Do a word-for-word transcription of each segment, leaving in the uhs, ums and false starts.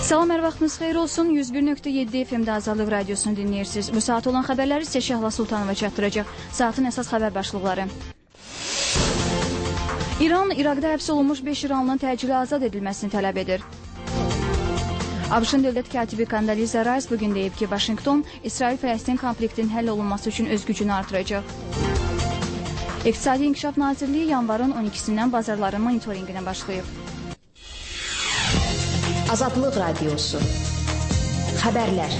Salam, hər vaxtınız xeyir olsun. yüz bir nöqtə yeddi F M-də Azadlıq Radiosunu dinləyirsiniz. Bu saat olan xəbərləri sizə Şəhla Sultanova çatdıracaq. Saatın əsas xəbər başlıqları. İran, İraqda həbs olunmuş beş İranlının təcili azad edilməsini tələb edir. ABŞ-ın dövlət katibi Condoleezza Rice bugün deyib ki, Vaşinqton, İsrail-Fələstin konfliktinin həll olunması üçün öz gücünü artıracaq. İqtisadi İnkişaf Nazirliyi yanvarın on ikisindən bazarların monitorinqinə başlayıb. Azadlıq Radiosu. Xəbərlər.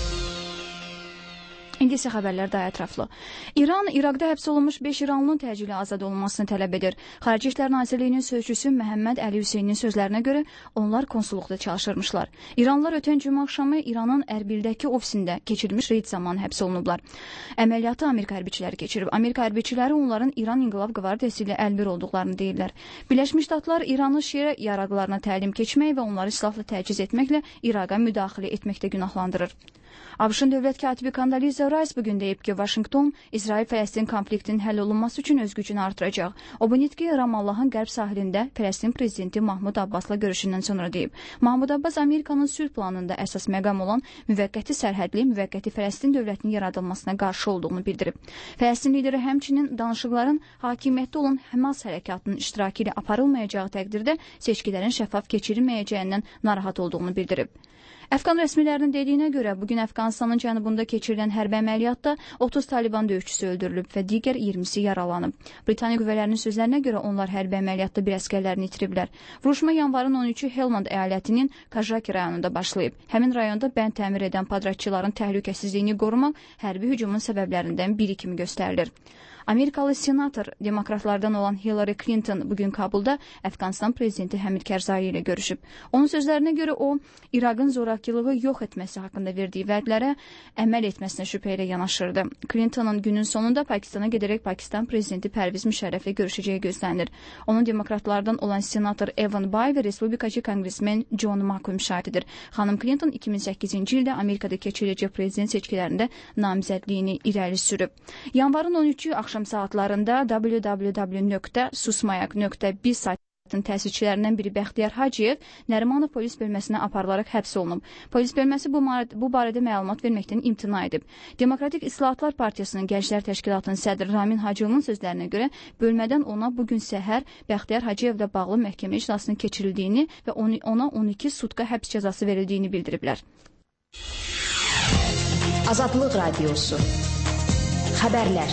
İndi isə xəbərlər daha ətraflı. İran, İraqda həbs olunmuş beş İranlının təcili azad olunmasını tələb edir. Xarici İşlər Nazirliyinin sözçüsü Məhəmməd Əli Hüseynin sözlərinə görə onlar konsulluqda çalışırmışlar. İranlılar ötən cümə axşamı İranın Ərbildəki ofisində keçirilmiş reyd zamanı həbs olunublar. Əməliyyatı Amerika hərbiçiləri keçirib. Amerika hərbiçiləri onların İran İnqilab Qvardiyası ilə əlbir olduqlarını deyirlər. Birləşmiş Ştatlar İranı şiə yaraqlarına təlim keçmək və onları silahla təchiz etməklə İraqa müdaxilə etməkdə günahlandırır. ABŞ-ın dövlət katibi Condoleezza Rice bugün deyib ki, Vaşinqton, İsrail-Fələstin konfliktinin həll olunması üçün öz gücünü artıracaq. O bu nitqi Ramallahın qərb sahilində Fələstin prezidenti Mahmud Abbasla görüşündən sonra deyib. Mahmud Abbas Amerikanın sülh planında əsas məqam olan müvəqqəti sərhədli, müvəqqəti Fələstin dövlətinin yaradılmasına qarşı olduğunu bildirib. Fələstin lideri həmçinin danışıqların hakimiyyətdə olan Həmas hərəkatının iştirakı ilə aparılmayacağı təqdirdə seçkilərin şəffaf keçirilməyəcəyindən narahat olduğunu bildirib. Əfqan rəsmilərinin dediyinə görə, bugün Əfqanistanın cənubunda keçirilən hərbi əməliyyatda otuz Taliban döyüşçüsü öldürülüb və digər iyirmisi yaralanıb. Britaniya qüvvələrinin sözlərinə görə onlar hərbi əməliyyatda bir əsgərlərini itiriblər. Vuruşma yanvarın on üçü Helmand əyalətinin Kajaki rayonunda başlayıb. Həmin rayonda bənd təmir edən padratçıların təhlükəsizliyini qorumaq hərbi hücumun səbəblərindən biri kimi göstərilir. Amerikalı senator demokratlardan olan Hillary Clinton bugün Kabulda Əfqanistan prezidenti Həmid Kərzai ilə görüşüb. Onun sözlərinə görə o, İraqın zorakılığı yox etməsi haqqında verdiyi vədlərə əməl etməsinə şübhə ilə yanaşırdı. Clinton'ın günün sonunda Pakistana gedərək Pakistan prezidenti Pərviz Müşərrəflə görüşəcəyi gözlənilir. Onun demokratlardan olan senator Evan Bayh və respublikacı konqresmen John McCain müşahididir. Xanım Clinton iki min səkkizinci ildə Amerikada keçiriləcək prezident seçkilərində namizədliyini irəli sürüb. Yanvarın on üçü axşam saatlarında w w w nöqtə susmayak nöqtə biz saytının təsisçilərindən biri Bəxtiyar Hacıyev Nərimanov polis bölməsinə aparılaraq həbs olunub. Polis bölməsi bu, bu barədə məlumat verməkdən imtina edib. Demokratik İslahatlar Partiyasının Gənclər Təşkilatının sədri Ramin Hacıyevin sözlərinə görə bölmədən ona bugün səhər Bəxtiyar Hacıyevlə bağlı məhkəmə iclasının keçirildiyini və ona on iki sutka həbs cəzası verildiyini bildiriblər. Azadlıq Radiosu. Xəbərlər.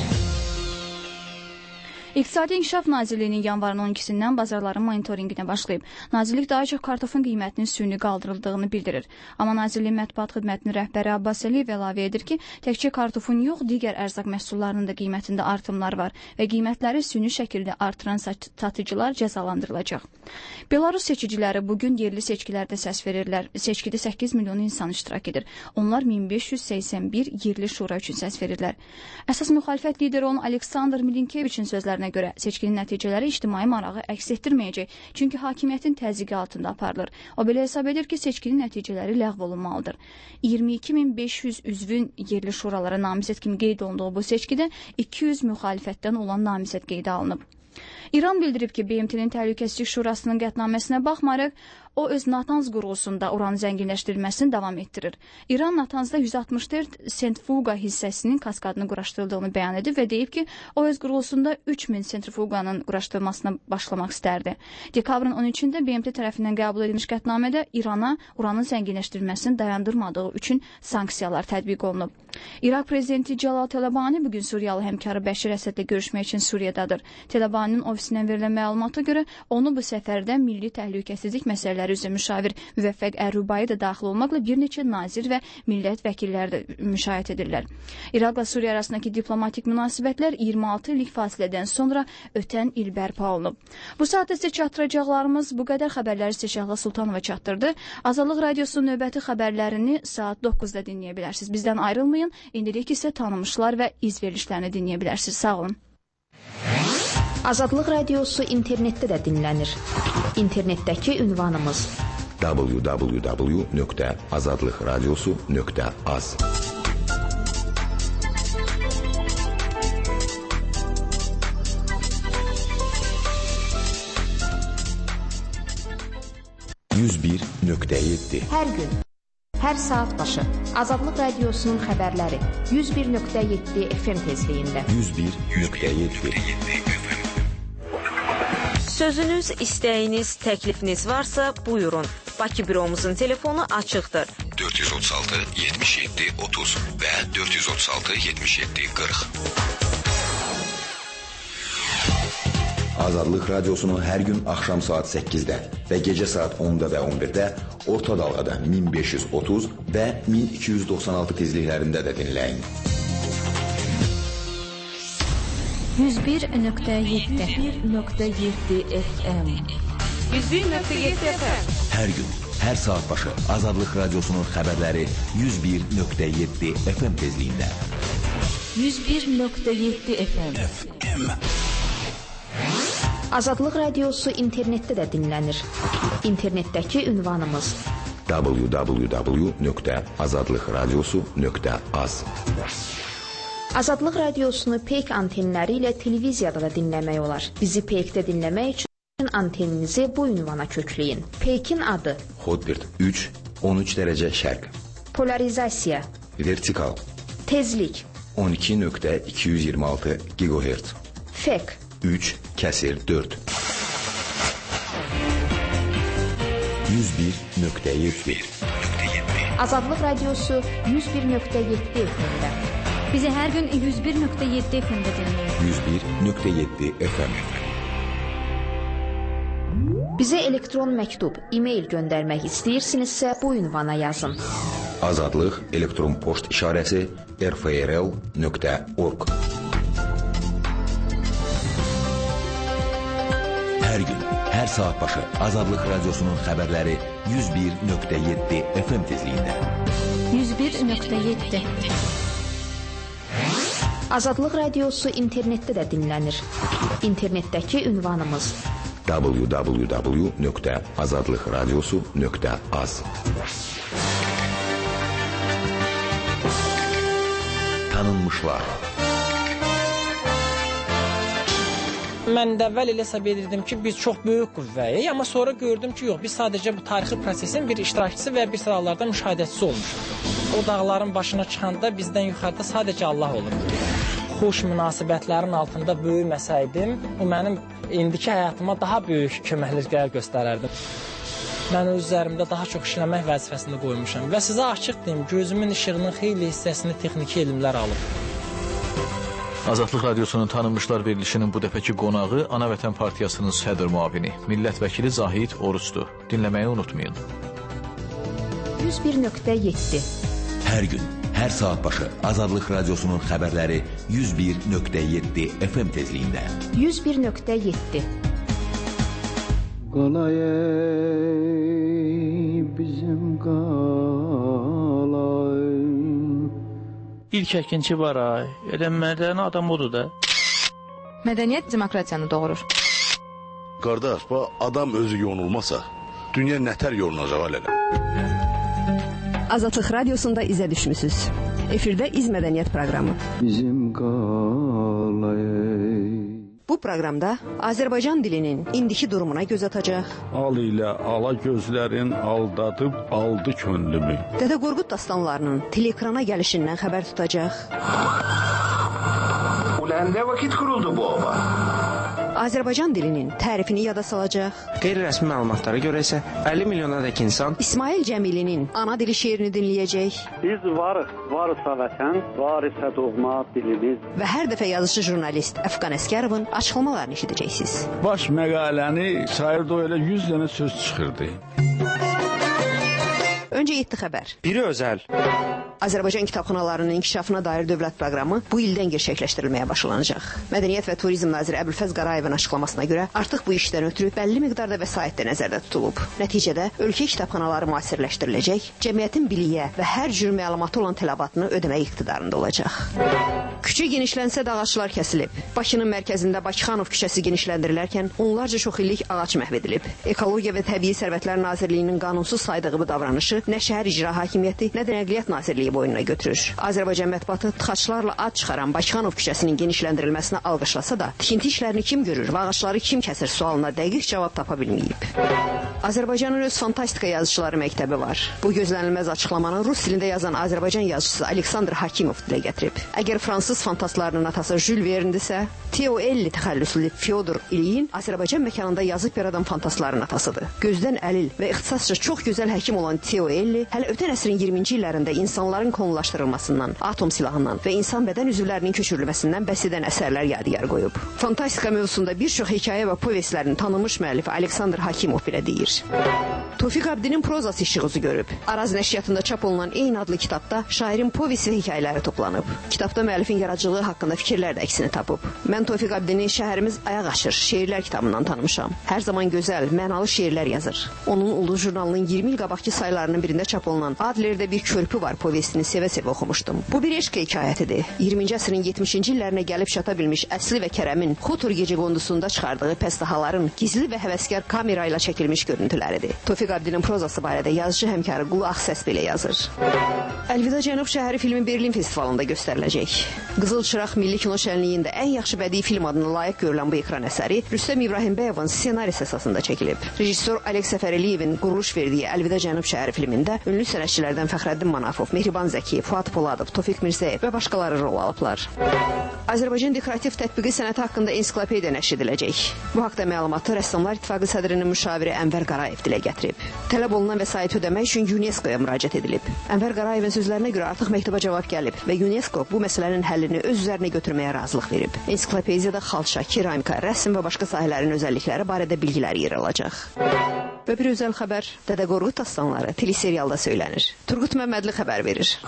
İqtisadi İnkişaf Nazirliyinin yanvarın on ikisindən bazarların monitorinqinə başlayıb. Nazirlik daha çox kartofun qiymətinin süni qaldırıldığını bildirir. Amma Nazirliyin mətbuat xidmətinin rəhbəri Abbas Əliyev əlavə edir ki, təkcə kartofun yox, digər ərzaq məhsullarının da qiymətində artımlar var və qiymətləri süni şəkildə artıran satıcılar cəzalandırılacaq. Belarus seçiciləri bugün yerli seçkilərdə səs verirlər. Seçkidə səkkiz milyon insan iştirak edir. Onlar min beş yüz səksən bir yerli şura üçün səs verirlər. Əsas müxalifət lideri olan Aleksandr Milinkeviçin sözlərinə görə seçkinin nəticələri ictimai marağı əks etdirməyəcək, çünki hakimiyyətin təzyiqi altında aparılır. O belə hesab edir ki, seçkinin nəticələri ləğv olunmalıdır. iyirmi iki min beş yüz üzvün yerli şuralara namizəd kimi qeyd olunduğu bu seçkidə iki yüz müxalifətdən olan namizəd qeydə alınıb. İran bildirib ki, B M T-nin Təhlükəsizlik Şurasının qətnaməsinə baxmayaraq, o öz Natanz qurğusunda uran zənginləşdirilməsini davam etdirir. İran Natanzda yüz altmış dörd sentrifuqa hissəsinin kaskadını quraşdırıldığını bəyan edib və deyib ki, o öz qurğusunda üç min sentrifuqanın quraşdırılmasına başlamaq istərdi. Dekabrın on üçündə B M T tərəfindən qəbul edilmiş qətnamədə İrana uranın zənginləşdirilməsini dayandırmadığı üçün sanksiyalar tətbiq olunub. İraq prezidenti Cəlal Tələbani bugün Suriyalı həmkarı Bəşir Əsədlə görüşmək üçün Suriyadadır. Tələbaninin ofisindən verilən məlumata görə onu bu səfərdə milli təhlükəsizlik məsələləri üzrə müşavir Müvəffəq Ər-Rubai da daxil olmaqla bir neçə nazir və millət vəkilləri də müşahidə edirlər. İraqla Suriya arasındakı diplomatik münasibətlər iyirmi altı illik fasilədən sonra ötən il bərpa olunub. Bu saatda sizə çatdıracaqlarımız bu qədər. Xəbərləri sizə Şəhla Sultanova çatdırdı. Azadlıq Radiosunun növbəti xəbərlərini saat doqquzda dinləyə bilərsiniz. Bizdən ayrılmayın. İndilik isə tanımışlar və iz verilişlərini dinləyə bilərsiniz. Sağ olun. Azadlıq Radiosu internetdə də dinlənir. İnternetdəki ünvanımız w w w nöqtə azadlıqradiosu nöqtə az. yüz bir nöqtə yeddi. Hər gün, hər saat başı Azadlıq Radiosunun xəbərləri yüz bir nöqtə yeddi F M tezliyində. yüz bir nöqtə yeddi. Sözünüz, istəyiniz, təklifiniz varsa buyurun. Bakı büromuzun telefonu açıqdır. dörd yüz otuz altı yetmiş yeddi otuz və dörd yüz otuz altı yetmiş yeddi qırx. Azadlıq Radiosunu hər gün axşam saat səkkizdə və gecə saat onda və on birdə orta dalğada min beş yüz otuz və min iki yüz doxsan altı tezliklərində də dinləyin. yüz bir nöqtə yeddi F M yüz bir nöqtə yeddi F M Hər gün, hər saat başı Azadlıq Radiosunun xəbərləri yüz bir nöqtə yeddi F M tezliyində. yüz bir nöqtə yeddi F M F M Azadlıq Radiosu internetdə də dinlənir. İnternetdəki ünvanımız w w w nöqtə azadlıq radiosu nöqtə az. Azadlıq Radiosunu peyk antenləri ilə televiziyada da dinləmək olar. Bizi peykdə dinləmək üçün anteninizi bu ünvana kökləyin. Peykin adı Hotbird üç on üç dərəcə şərq. Polarizasiya Vertikal Tezlik on iki nöqtə iki yüz iyirmi altı gigahertz. Fek üç kəsir dörd. yüz bir nöqtə yeddi. Azadlıq Radiosu yüz bir nöqtə yeddi F M-də. Bizi hər gün yüz bir nöqtə yeddi F M-də dinləyin. yüz bir nöqtə yeddi F M. Bizə elektron məktub, e-mail göndərmək istəyirsinizsə bu ünvana yazın. Azadlıq elektron poçt işarəsi r f r l nöqtə org. Hər gün, hər saat başı Azadlıq Radiosunun xəbərləri yüz bir nöqtə yeddi F M tezliyində. yüz bir nöqtə yeddi. Azadlıq Radiosu internetdə də dinlənir. İnternetdəki ünvanımız w w w nöqtə azadlıq radiosu nöqtə az. Tanınmışlar. Mən də əvvəl elə hesab edirdim ki, biz çox böyük qüvvəyik, amma sonra gördüm ki, yox, biz sadəcə bu tarixi prosesin bir iştirakçısı və bir sıralarda müşahidəçisi olmuşuq. O dağların başına çıxanda bizdən yuxarıda sadəcə Allah olur. Xoş münasibətlərin altında böyüməsəydim, bu mənim indiki həyatıma daha böyük köməkliklər göstərərdim. Mən öz üzərimdə daha çox işləmək vəzifəsində qoymuşam və sizə açıq deyim, gözümün işığının xeyli hissəsini texniki elmlər alıb. Azadlıq Radiosunun tanınmışlar verilişinin bu dəfəki qonağı Ana Vətən Partiyasının sədr müavini, millət vəkili Zahid Oruçdur. Dinləməyi unutmayın. yüz bir nöqtə yeddi. Hər gün, hər saat başı Azadlıq Radiosunun xəbərləri yüz bir nöqtə yeddi F M tezliyində. yüz bir nöqtə yeddi. Qalay bizim qalay. İlk əkinçi var ay, elə mədəni adam odur da. Mədəniyyət demokratiyanı doğurur. Qardaş, bu adam özü yonulmasa, dünya nətər yolunacaq alələ? Azadlıq Radiosunda izə düşmüsünüz. Efirdə İz Mədəniyyət proqramı. Bizim qalay. Bu proqramda Azərbaycan dilinin indiki durumuna göz atacaq. Al ilə ala gözlərin aldadıb aldı könlümü. Dədə Qorqud dastanlarının teleekrana gəlişindən xəbər tutacaq. Ulan nə vakit kuruldu bu oba? Azərbaycan dilinin tərifini yada salacaq. Qeyri-rəsmi məlumatlara görə isə əlli milyonadək insan İsmail Cəmilinin ana dili şeirini dinləyəcək. Biz varıq, varsa vətən, var isə doğma dilimiz. Və hər dəfə yazıcı jurnalist Əfqan Əskərovun açıqlamalarını eşidəcəksiniz. Baş məqaləni sayırdı o elə yüz dənə söz çıxırdı. Öncə yeddi xəbər. Biri özəl. Azərbaycan kitabxanalarının inkişafına dair dövlət proqramı bu ildən gerçəkləşdirilməyə başlanacaq. Mədəniyyət və Turizm naziri Əbülfəz Qarayevin açıqlamasına görə artıq bu işdən ötürü bəlli miqdarda vəsait də nəzərdə tutulub. Nəticədə ölkə kitabxanaları müasirləşdiriləcək, cəmiyyətin biliyə və hər cür məlumatı olan tələbatını ödəmək iqtidarında olacaq. Küçə genişlənsə də ağaclar kəsilib. Bakının mərkəzində Bakıxanov küçəsi genişləndirilərkən onlarca çox illik ağac məhv edilib. Ekologiya və Təbii Sərvətlər Nazirliyinin qanunsuz saydığı bu davranışı nə şəhər icra hakimiyyəti, nə də Nəqliyyat Nazirliyi vəzifəliyi boynuna götürür. Azərbaycan mətbuatı tıxaclarla ad çıxaran Bakıxanov küçəsinin genişləndirilməsinə alqışlasa da, tikinti işlərini kim görür və ağacları kim kəsir sualına dəqiq cavab tapa bilməyib. Azərbaycanın öz fantastika yazıçıları məktəbi var. Bu gözlənilməz açıqlamanı rus dilində yazan Azərbaycan yazıçısı Aleksandr Hakimov dilə gətirib. Əgər fransız fantaslarının atası Jules Verne'dirsə, Teo Elli təxəllüslü Fyodor İlyin Azərbaycan məkanında yazıb yaradan fantasların atasıdır. Gözdən əlil və ixtisasca çox gözəl həkim olan Teo Elli hələ ötən əsrin iyirminci illərində insanların konulaşdırılmasından, atom silahından və insan bədən üzvlərinin köçürülməsindən bəhs edən əsərlər yadigar qoyub. Fantastika mövzusunda bir çox hekayə və povestlərin tanınmış müəllifi Aleksandr Hakimov belə deyir. Tofiq Abdinin prozası işığızı görüb. Araz nəşriyyatında çap olunan eyni adlı kitabda şairin povesti və hekayələri toplanıb. Kitabda müəllifin yaradıcılığı haqqında fikirlər də əksini tapıb. Mən Tofiq Abdini Şəhərimiz ayaq açır şeirlər kitabından tanımışam. Hər zaman gözəl, mənalı şeirlər yazır. Onun Ulu jurnalının iyirmi il qabaqki saylarının birində çap olunan Adlerdə bir körpü var povestini sevə-sevə oxumuşdum. Bu bir eşq hekayətidir. iyirminci əsrin yetmişinci illərinə gəlib çata bilmiş Əsli və Kərəmin Xutur gecəqondusunda çıxardığı pəstahaların gizli və həvəskar kamera ilə çəkilmiş görüntüləridir. Tofiq Abdinin prozası barədə yazıcı həmkarı Qulu Ağsəs belə yazır. Əlvida Cənub şəhəri filmi Berlin festivalında göstəriləcək. Qızıl Çıraq Milli Kino Şənliyində ən yaxşı bədii film adına layiq görülən bu ekran əsəri Rüstəm İbrahimbəyovun ssenarisi əsasında çəkilib. Rejissor Alex Səfərəliyevin quruluş verdiyi Əlvida Cənub şəhəri filmində ünlü sənətçilərdən Fəxrəddin Manafov, Mehriban Zəkiyev, Fuad Poladov, Tofiq Mirzəyev və başqaları rol alıblar. Azərbaycan dekorativ tətbiqi sənəti haqqında ensiklopediya nəşr ediləcək. Bu haqda məlumatı Rəssamlar İttifaqı sədrinin müşaviri Ənvər Qarayev dilə gətirib. Tələb olunan vəsait ödəmək üçün UNESCO-ya müraciət edilib. Ənvər Qarayevin sözlərinə görə artıq məktəbə cavab gəlib və UNESCO bu məsələnin həllini öz üzərinə götürməyə razılıq verib. Ensiklopediyada xalça, keramika, rəsm və başqa sahələrin özəllikləri barədə bilgilər yer alacaq. Və bir özəl xəbər, Dədə Qorqud dastanları teleserialda söylənir. Turgut Məmmədli xəbər verir.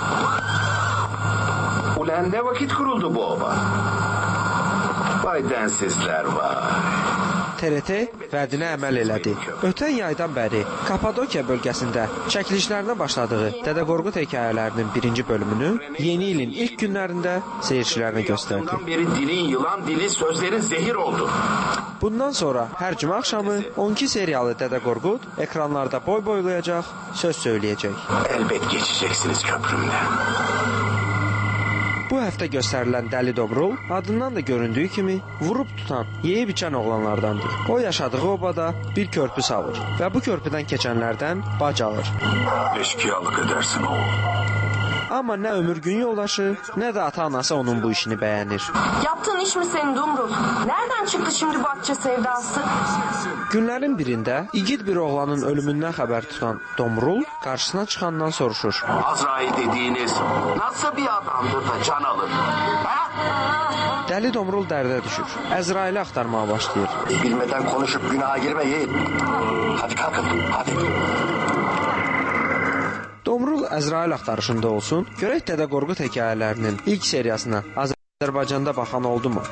Ulan ne vakit kuruldu bu oba? Vay densizlər var. T R T vədinə əməl elədi. Ötən yaydan bəri Kapadokya bölgəsində çəkilişlərinə başladığı Dədə Qorqud hekayələrinin birinci bölümünü yeni ilin ilk günlərində seyircilərinə göstərdi. Bundan beri dilin yılan, dili sözlerin zehir oldu. Bundan sonra hər cümə axşamı on iki seriyalı Dədə Qorqud ekranlarda boy boylayacaq, söz söyləyəcək. Elbet geçeceksiniz köprümden. Bu həftə göstərilən Dəli Domrul adından da göründüyü kimi vurub tutan, yeyib içən oğlanlardandır. O yaşadığı obada bir körpü salır və bu körpüdən keçənlərdən bac alır. Eşkıyalıq edersin o. Amma nə ömür gün yoldaşı, nə də ata-anası onun bu işini bəyənir. Yaptığın iş mi senin Domrul? Nereden çıktı şimdi bahçe sevdası? Günlərin birində igid bir oğlanın ölümündən xəbər tutan Domrul qarşısına çıxandan soruşur. Azrail dediğiniz nasıl bir adamdır da can alır? Ha? Dəli Domrul dərdə düşür. Əzraili axtarmağa başlayır. Bilmeden konuşup günaha girmeyin. Hadi kalkın, hadi. Domrul Əzrail axtarışında olsun, görək Dədə Qorqud hekayələrinin ilk seriyasına Azərbaycanda baxan oldu mu?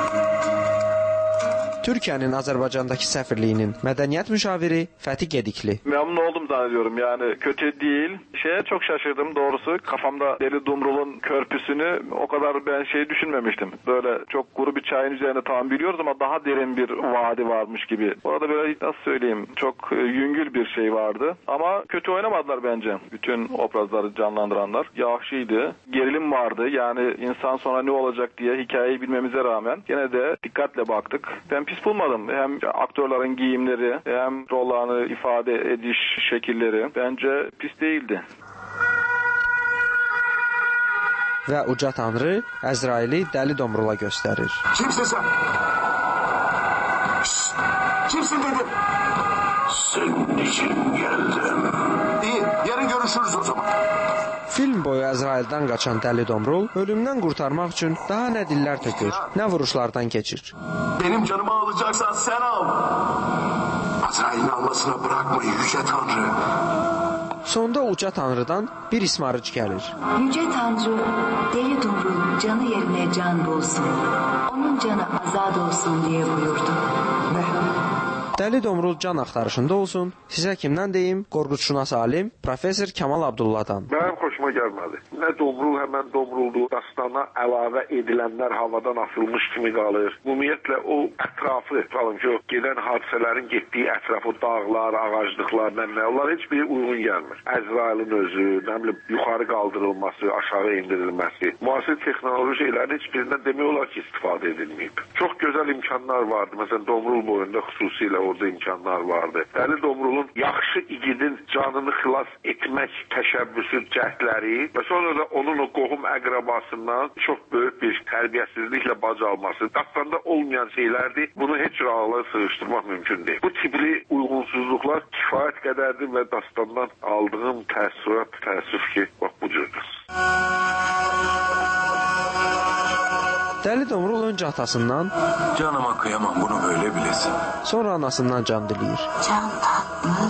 Türkiyənin Azərbaycandakı səfirliyinin mədəniyyət müşaviri Fəti Gedikli. Memnun oldum zannediyorum, yani kötü değil. Şeye çok şaşırdım doğrusu. Kafamda Deli Dumrul'un körpüsünü o kadar ben şey düşünmemiştim. Böyle çok kuru bir çayın üzerinde tam biliyoruz ama daha derin bir vadi varmış gibi. Orada böyle nasıl söyleyeyim, çok yüngül bir şey vardı. Ama kötü oynamadılar bence. Bütün obrazları canlandıranlar. Yahşiydi. Gerilim vardı. Yani insan sonra ne olacak diye hikayeyi bilmemize rağmen gene de dikkatle baktık. Ben pis bulmadım. Hem aktörlerin giyimleri hem rollarını ifade ediş şekilleri bence pis değildi. Və uca tanrı Əzraili Dəli Domrula göstərir. Kimsin sen? Şşt! Kimsin dedim? Senin için geldim. İyi, yarın görüşürüz o zaman. Film boyu Əzraildən qaçan Dəli Domrul ölümdən qurtarmaq üçün daha nə dillər tökür, nə vuruşlardan keçir. Benim canımı alacaksan sen al. Azrail'in almasına bırakma yüce tanrı. Sonda uca tanrıdan bir ismarıc gəlir. Yüce tanrı Deli Domrul'un canı yerine can bulsun. Onun canı azad olsun diye buyurdu. Ne? Dəli Domrul can axtarışında olsun. Sizə kimdən deyim? Qorxutşünas alim Professor Kamal Abdullahdan. Mənim xoşuma gəlmədi. Nə Domrul həmən Domruldur. Dastana əlavə edilənlər havadan asılmış kimi qalır. Ümumiyyətlə o ətrafı, qalın ki, o gedən hadisələrin getdiyi ətraf, o dağlar, ağaclıqlar, nə, onlar heç biri uyğun gəlmir. Əzrailin özü, nə bilim, yuxarı qaldırılması, aşağı indirilməsi, müasir texnoloji şeylərin heç birindən demək olar ki, istifadə edilməyib. Çox gözəl imkanlar vardı. Məsələn, Domrul boyunda xüsusilə orada imkanlar vardı. Dəli Domrulun yaxşı igidin canını xilas etmək təşəbbüsü, cəhdləri və sonra da onun o qohum əqrabasından çox böyük bir tərbiyəsizliklə bac alması, dastanda olmayan şeylərdir. Bunu heç rahatlıqla sığışdırmaq mümkün deyil. Bu tipli uyğunsuzluqlar kifayət qədərdir və dastandan aldığım təəssürat, təəssüf ki, bax bu cürdür. Dəli Domrul öncə atasından canıma kıyamam bunu böyle bilesin. Sonra anasından can diləyir. Can tatlı,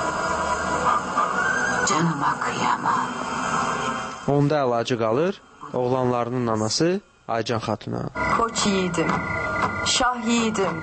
canıma kıyamam. Onda əlacı qalır oğlanlarının anası Aycan Xatuna. Koç yiğidim, şah yiğidim.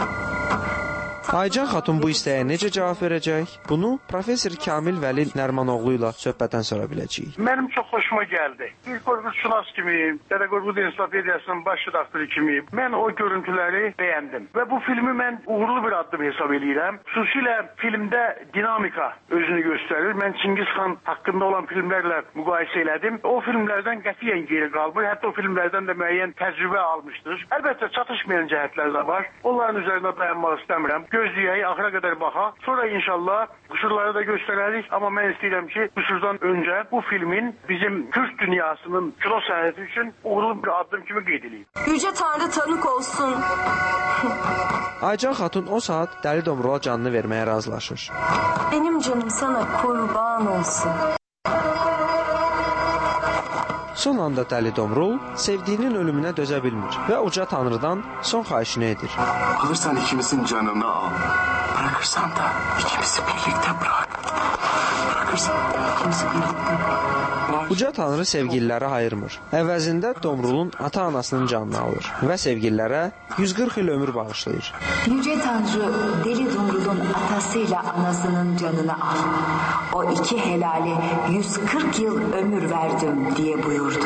Aycan xatun bu istəyə necə cavab verəcək? Bunu Professor Kamil Vəli Nərmanoğlu ilə söhbətdən sonra biləcəyik. Mənim çox xoşuma gəldi. Bir qorxutşünas kimi, Dədə Qorqud Ensiklopediyasının baş redaktörü kimi mən o görüntüləri bəyəndim. Və bu filmi mən uğurlu bir addım hesab edirəm. Xüsusilə filmdə dinamika özünü göstərir. Mən Çingiz xan haqqında olan filmlərlə müqayisə elədim. O filmlərdən qətiyyən geri qalmır. Hətta o filmlərdən də müəyyən təcrübə almışdır. Əlbəttə çatışmayan cəhətlər də var. Onların üzərində dayanmaq istəmirəm. Gözləyək, axıra qədər baxaq. Sonra inşallah qüsurları da göstərərik. Amma mən istəyirəm ki, qüsurdan öncə bu filmin bizim Türk dünyasının kino sənəti üçün uğurlu bir addım kimi qeyd edilib. Yüce Tanrı tanık olsun. Aycan xatun o saat Dəli Domrula canını verməyə razılaşır. Benim canım sana kurban olsun. Son anda Dəli Domrul sevdiyinin ölümünə dözə bilmir və uca Tanrıdan son xahişini edir. Alırsan ikimizin canını al. Bırakırsan da ikimizi birlikte bırak. Bırakırsan ikimizi birlikte bırak. Uca Tanrı sevgililəri ayırmır. Əvəzində Domrulun ata-anasının canını alır və sevgililərə yüz qırx il ömür bağışlayır. Yüce Tanrı Deli Domrul'un atasıyla anasının canını al. O iki helale yüz kırk yıl ömür verdim diye buyurdu.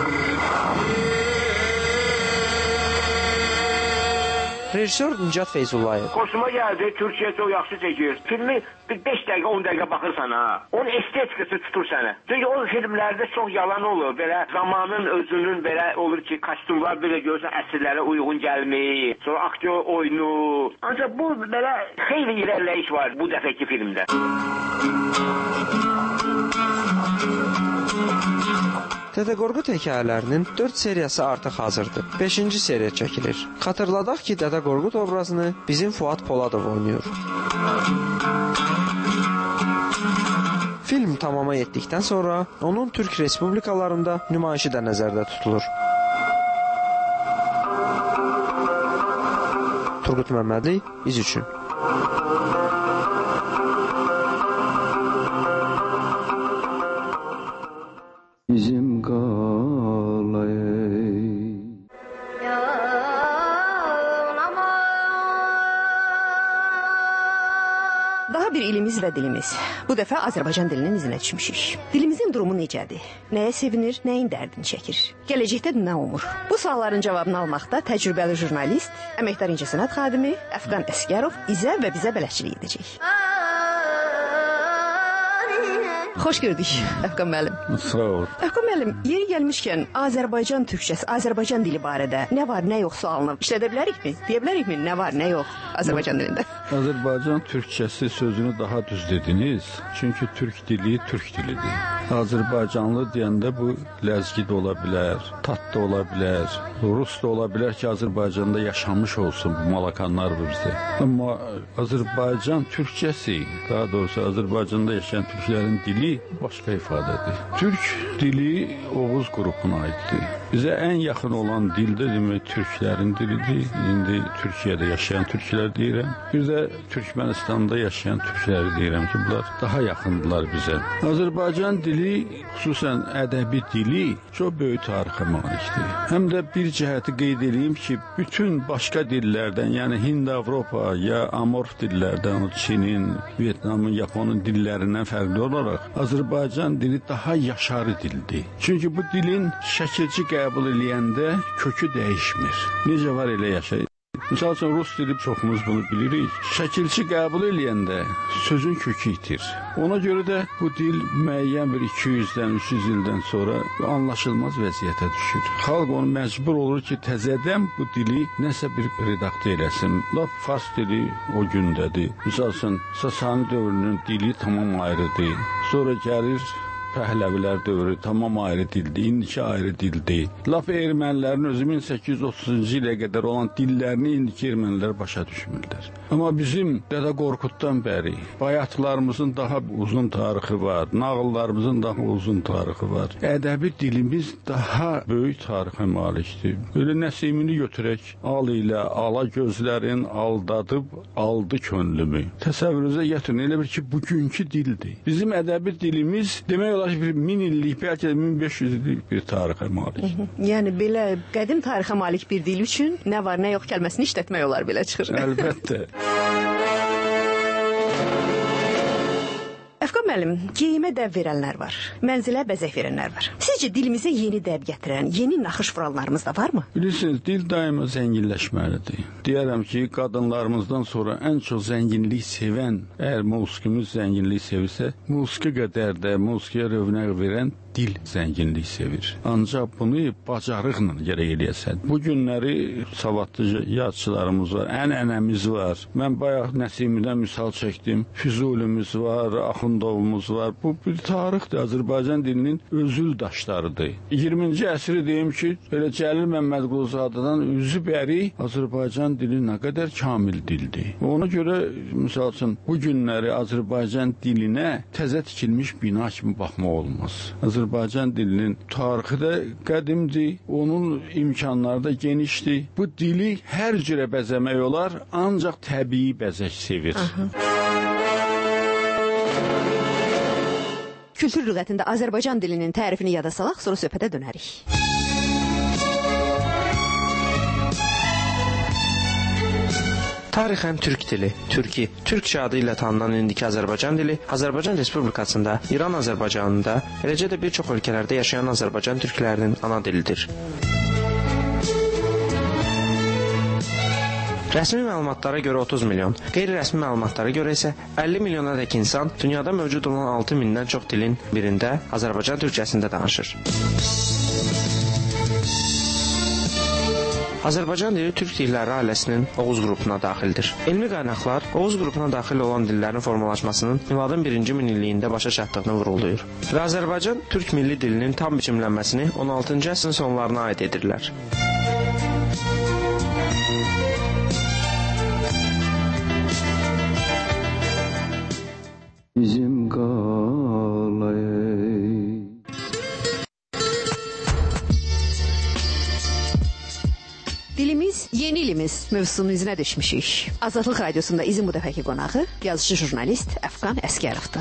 Rejissor Nicat Feyzullayev. Xoşuma gəldi, Türkiyə çox yaxşı çəkir. Filmi beş dəqiqə, on dəqiqə baxırsan ha. Onun estetikası tutur sənə. Çünki o filmlərdə çox yalan olur. Belə zamanın özünün belə olur ki, kostyumlar belə görürsən əsrlərə uyğun gəlmir. Sonra aktyor oyunu. Ancaq bu belə xeyli irəliləyiş var bu dəfəki filmdə. Dədə Qorqud hekayələrinin dörd seriyası artıq hazırdır. beşinci seriya çəkilir. Xatırladaq ki, Dədə Qorqud obrazını bizim Fuad Poladov oynayır. Film tamama yetdikdən sonra onun Türk respublikalarında nümayişi də nəzərdə tutulur. Turqut Məmmədli, İz üçün. Bizim qalay Daha bir ilimiz və dilimiz. Bu dəfə Azərbaycan dilinin izinə düşmüşük. Dilimizin durumu necədir? Nəyə sevinir, nəyin dərdini çəkir? Gələcəkdə nə umur? Bu sualların cavabını almaqda təcrübəli jurnalist, əməkdar incəsənət xadimi Əfqan Əsgərov izə və bizə bələdçilik edəcək. Xoş gördük Əfqan müəllim. Sağ ol. Əfqan müəllim, yeri gəlmişkən Azərbaycan türkçəsi, Azərbaycan dili barədə nə var, nə yox sualını işlədə bilərikmi? Deyə bilərikmi nə var, nə yox Azərbaycan dilində? Azərbaycan türkçəsi sözünü daha düz dediniz. Çünki türk dili türk dilidir. Azərbaycanlı deyəndə bu ləzgi də ola bilər, tat da ola bilər, rus da ola bilər ki, Azərbaycanda yaşamış olsun bu malakanlar bizdə. Amma Azərbaycan türkçəsi, daha doğrusu Azərbaycanda yaşayan türklərin dili başqa ifadədir. Türk dili Oğuz qrupuna aiddir. Bizə ən yaxın olan dil də demək türklərin dilidir. İndi Türkiyədə yaşayan türklər deyirəm. Bir də Türkmənistanda yaşayan türkləri deyirəm ki, bunlar daha yaxındılar bizə. Azərbaycan dili dili, xüsusən ədəbi dili çox böyük tarixə malikdir. Həm də bir cəhəti qeyd edeyim ki, bütün başqa dillərdən, yəni Hind-Avropa ya amorf dillərdən, Çinin, Vyetnamın, Yaponun dillərindən fərqli olaraq Azərbaycan dili daha yaşarı dildir. Çünki bu dilin şəkilçi qəbul eləyəndə kökü dəyişmir. Necə var elə yaşayır. Misal üçün, rus dili çoxumuz bunu bilirik. Şəkilçi qəbul eləyəndə sözün kökü itir. Ona görə də bu dil müəyyən bir iki yüzdən, üç yüz ildən sonra anlaşılmaz vəziyyətə düşür. Xalq onu məcbur olur ki, təzədən bu dili nəsə bir redaktə eləsin. Laf fars dili o gündədir. Misal üçün, Sasani dövrünün dili tamam ayrıdır. Sonra gəlir Pəhləvilər dövrü tamam ayrı dildir, indiki ayrı dildir. Laf ermənilərin özü min səkkiz yüz otuzuncu ilə qədər olan dillərini indiki ermənilər başa düşmürlər. Amma bizim Dədə Qorquddan bəri bayatlarımızın daha uzun tarixi var, nağıllarımızın daha uzun tarixi var. Ədəbi dilimiz daha böyük tarixə malikdir. Böyle Nəsimini götürək, al ilə ala gözlərin aldadıb aldı könlümü. Təsəvvürünüzə gətirin, elə bir ki, bugünkü dildir. Bizim ədəbi dilimiz demək olar bir min illik, bəlkə də min beş yüz illik bir tarixə malik. Hı -hı. Yəni belə qədim tarixə malik bir dil üçün nə var, nə yox kəlməsini işlətmək olar, belə çıxır. Əlbəttə. Əfqan müəllim, geyimə dəb verənlər var, mənzilə bəzək verənlər var. Sizcə dilimizə yeni dəb gətirən, yeni naxış vuranlarımız da varmı? Bilirsiniz, dil daima zənginləşməlidir. Deyərəm ki, qadınlarımızdan sonra ən çox zənginlik sevən, əgər musiqimiz zənginlik sevirsə, musiqi qədər də musiqiyə rövnəq verən dil zənginlik sevir. Ancaq bunu bacarıqla gərək eləyəsən. Bu günləri savadlı yazıçılarımız var, ənənəmiz var. Mən bayaq Nəsimidən misal çəkdim. Füzulimiz var, Axundovumuz var. Bu bir tarixdir. Azərbaycan dilinin özül daşlarıdır. iyirminci əsri deyim ki, belə Cəlil Məmmədquluzadıdan üzü bəri Azərbaycan dili nə qədər kamil dildir. Ona görə, misal üçün, bu günləri Azərbaycan dilinə təzə tikilmiş bina kimi baxmaq olmaz. Azərbaycan dilinin tarixi də qədimdir, onun imkanları da genişdir. Bu dili hər cürə bəzəmək olar, ancaq təbii bəzək sevir. Aha. Kültür lüğətində Azərbaycan dilinin tərifini yada salaq, sonra söhbətə dönərik. Tarixən türk dili, türki, türkçə adı ilə tanınan indiki Azərbaycan dili Azərbaycan Respublikasında, İran Azərbaycanında, eləcə də bir çox ölkələrdə yaşayan Azərbaycan türklərinin ana dilidir. Rəsmi məlumatlara görə otuz milyon, qeyri-rəsmi məlumatlara görə isə əlli milyona dək insan dünyada mövcud olan altı mindən çox dilin birində Azərbaycan türkçəsində danışır. Azərbaycan dili türk dilləri ailəsinin Oğuz qrupuna daxildir. Elmi qaynaqlar Oğuz qrupuna daxil olan dillərin formalaşmasının miladın birinci minilliyində başa çatdığını vurğulayır. Və Azərbaycan türk milli dilinin tam biçimlənməsini on altıncı əsrin sonlarına aid edirlər. Bizim qalay Dilimiz, yeni ilimiz mövzusunun izinə düşmüşük. Azadlıq Radiosunda izin bu dəfəki qonağı yazıcı jurnalist Əfqan Əskərovdur.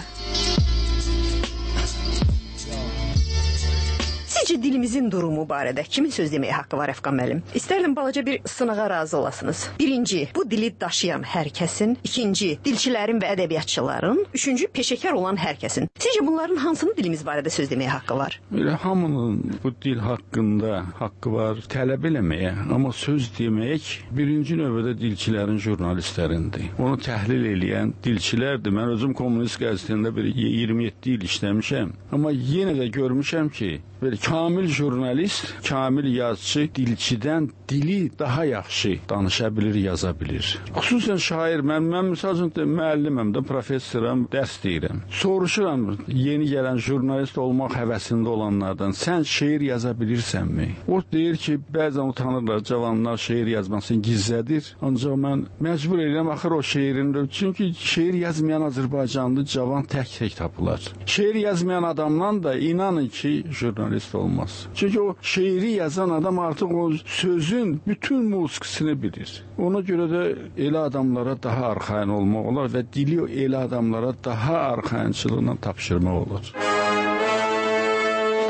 Sizcə dilimizin durumu barədə kimin söz deməyə haqqı var Əfqan müəllim? İstərdim balaca bir sınağa razı olasınız. Birinci, bu dili daşıyan hər kəsin. İkinci, dilçilərin və ədəbiyyatçıların. Üçüncü, peşəkar olan hər kəsin. Sizcə bunların hansının dilimiz barədə söz deməyə haqqı var? Elə hamının bu dil haqqında haqqı var tələb eləməyə, amma söz demək birinci növbədə dilçilərin, jurnalistlərindir. Onu təhlil eləyən dilçilərdir. Mən özüm Kommunist qəzetində bir iyirmi yeddi il işləmişəm. Amma yenə də görmüşəm ki, belə kamil jurnalist, kamil yazıcı dilçidən dili daha yaxşı danışa bilir, yaza bilir. Xüsusən şair, mən, mən misal üçün müəlliməm də, professoram, dərs deyirəm. Soruşuram yeni gələn jurnalist olmaq həvəsində olanlardan, sən şeir yaza bilirsənmi? O deyir ki, bəzən utanırlar, cavanlar şeir yazmasını gizlədir. Ancaq mən məcbur edirəm, axır o şeirində. Çünki şeir yazmayan Azərbaycanlı cavan tək-tək tapılar. Şeir yazmayan adamdan da inanın ki, jurnalist olmaz. Çünki o şeiri yazan adam artıq o sözün bütün musiqisini bilir. Ona görə də elə adamlara daha arxain olmaq olar və dili elə adamlara daha arxainçılıqla tapşırmaq olur.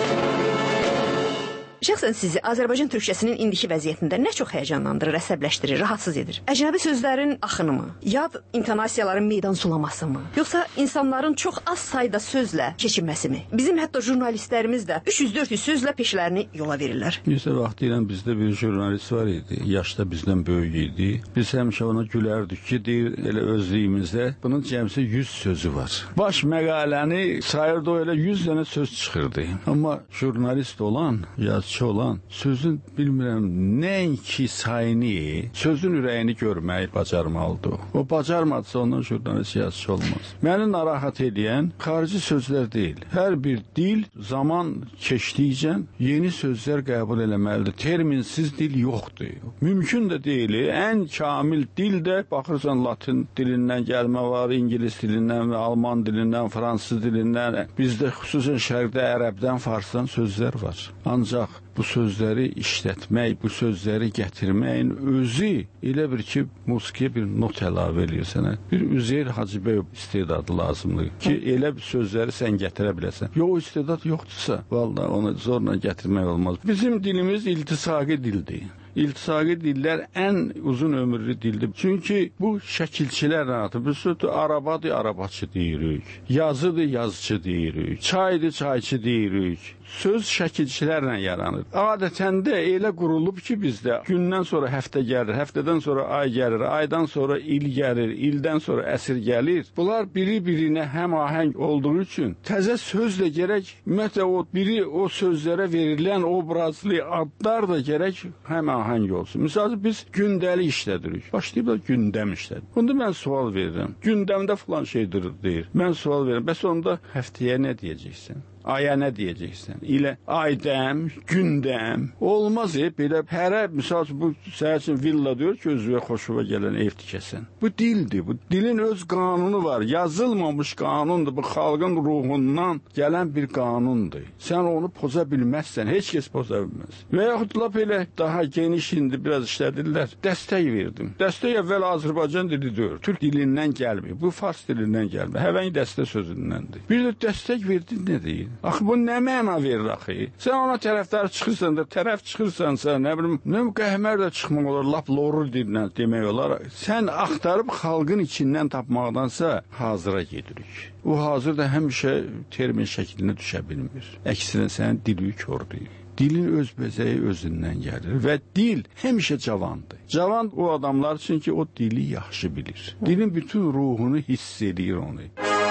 Şəxsən sizi Azərbaycan türkçəsinin indiki vəziyyətində nə çox həyəcanlandırır, əsəbləşdirir, rahatsız edir? Əcnəbi sözlərin axını mı? Yad intonasiyaların meydan sulaması mı? Yoxsa insanların çox az sayda sözlə keçinməsi mi? Bizim hətta jurnalistlərimiz də üç yüz dörd yüz sözlə peşələrini yola verirlər. Yüzə vaxtıyla bizdə bir jurnalist var idi. Yaşda bizdən böyük idi. Biz həmişə ona gülərdik ki, deyir, elə özlüyümüzdə bunun cəmsi yüz sözü var. Baş məqaləni sayırdı o elə yüz dənə söz çıxırdı. Amma jurnalist olan, yazıcı olan sözün bilmirəm nəinki sayını, sözün ürəyini görməyi bacarmalıdır. O bacarmadısa ondan jurnalist yazıcı olmaz. Məni narahat edən xarici sözlər deyil. Hər bir dil zaman keçdikcə yeni sözlər qəbul eləməlidir. Terminsiz dil yoxdur. Mümkün də deyil. Ən kamil dil də baxırsan Latin dilindən gəlmə var, İngilis dilindən və Alman dilindən, Fransız dilindən, bizdə xüsusən şərqdə ərəbdən, farsdan sözlər var. Ancaq bu sözləri işlətmək, bu sözləri gətirməyin özü elə bir ki, musiqiyə bir not əlavə eləyir sənə. Bir Üzeyir Hacıbəyov istedadı lazımdır ki, elə bir sözləri sən gətirə biləsən. Yox, istedad yoxdursa, vallahi onu zorla gətirmək olmaz. Bizim dilimiz iltisaqi dildir. İltisaqi dillər ən uzun ömürlü dildir. Çünki bu şəkilçilərlə atır. Biz arabadır, arabaçı deyirik. Yazıdır, yazıcı deyirik. Çaydır, çayçı deyirik. Söz şəkilçilərlə yaranır. Adətən də elə qurulub ki, bizdə gündən sonra həftə gəlir, həftədən sonra ay gəlir, aydan sonra il gəlir, ildən sonra əsr gəlir. Bunlar biri-birinə həmahəng olduğu üçün təzə sözlə gərək, ümumiyyətlə o biri o sözlərə verilən obrazlı adlar da gərək həmahəng olsun. Misal biz gündəlik işlədirik. Başlayıblar gündəm işlədir. Bunda mən sual verirəm. Gündəmdə filan şeydir deyir. Mən sual verirəm. Bəs onda həftəyə nə deyəcəksən? Aya nə deyəcəksən? İlə aydəm, gündəm. Olmaz e, belə hərə, misal bu sənin üçün villa diyor ki, özünə xoşuna gələn ev tikəsən. Bu dildir, bu dilin öz qanunu var. Yazılmamış qanundur, bu xalqın ruhundan gələn bir qanundur. Sən onu poza bilməzsən, heç kəs poza bilməz. Və yaxud lap elə daha geniş indi biraz işlədirlər. Dəstək verdim. Dəstək əvvəl Azərbaycan dili deyil, türk dilindən gəlmir. Bu fars dilindən gəlmir. Həvəng dəstə sözündəndir. Bir də dəstək verdin nə deyil? Axı bu nə məna verir axı? Sən ona tərəfdar çıxırsan da, tərəf çıxırsansa, nə bilim, nə qəhmər də çıxmaq olar, lap lorur dillə demək olar. Sən axtarıb xalqın içindən tapmaqdansa hazıra gedirik. O hazır da həmişə termin şəklinə düşə bilmir. Əksinə sənin dili kördür. Dilin öz bəzəyi özündən gəlir və dil həmişə cavandır. Cavan o adamlar üçün ki, o dili yaxşı bilir. Dilin bütün ruhunu hiss edir onu.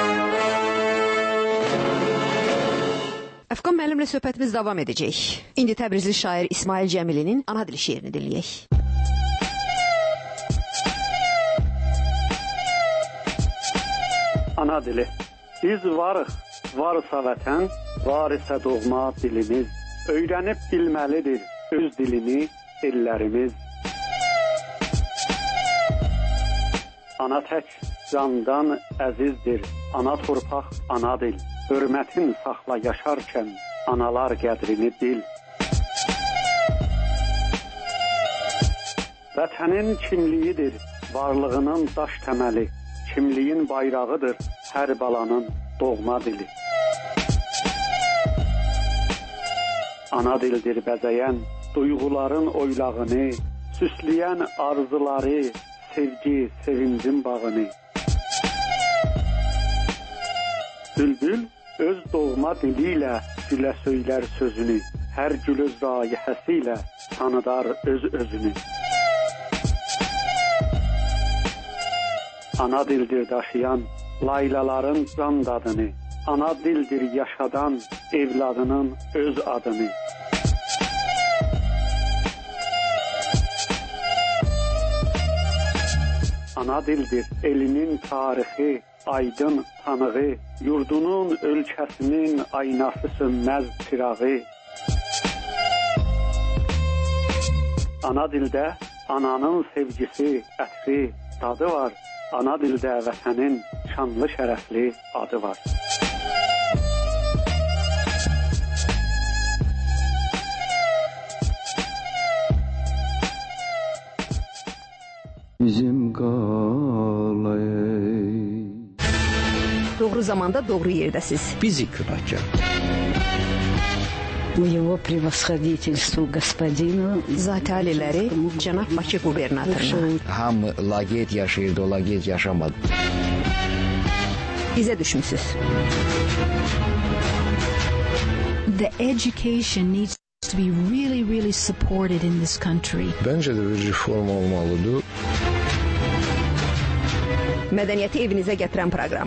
Əfqan müəllimlə söhbətimiz davam edəcək. İndi Təbrizli şair İsmail Cəmilinin ana dili şeirini dinləyək. Ana dili. Biz varıq, varsa vətən, var isə doğma dilimiz. Öyrənib bilməlidir öz dilini ellərimiz. Ana tək candan əzizdir, ana torpaq, ana dil. Hörmətin saxla yaşarkən analar qədrini bil. Vətənin kimliyidir, varlığının daş təməli. Kimliyin bayrağıdır hər balanın doğma dili. Ana dildir bəzəyən duyğuların oylağını, süsləyən arzuları, sevgi, sevincin bağını. Bülbül öz doğma dili ilə gülə söylər sözünü, hər gül öz rayihəsi ilə tanıdar öz özünü. Ana dildir daşıyan laylaların can dadını, ana dildir yaşadan evladının öz adını. Ana dildir elinin tarixi, aydın tanığı, yurdunun, ölkəsinin aynası sönməz çırağı. Ana dildə ananın sevgisi, ətri, dadı var. Ana dildə vətənin şanlı şərəfli adı var. Bizim qalay. Doğru zamanda doğru yerdəsiz. Bizi küləkə. Его превосходительству господину Zati aliləri cənab Bakı qubernatoruna. Hamı laqeyd yaşayırdı, o laqeyd yaşamadı. İzə düşmüsünüz. The education needs to be really, really supported in this country. Bence de bir reform olmalıdır. Mədəniyyəti evinizə gətirən proqram.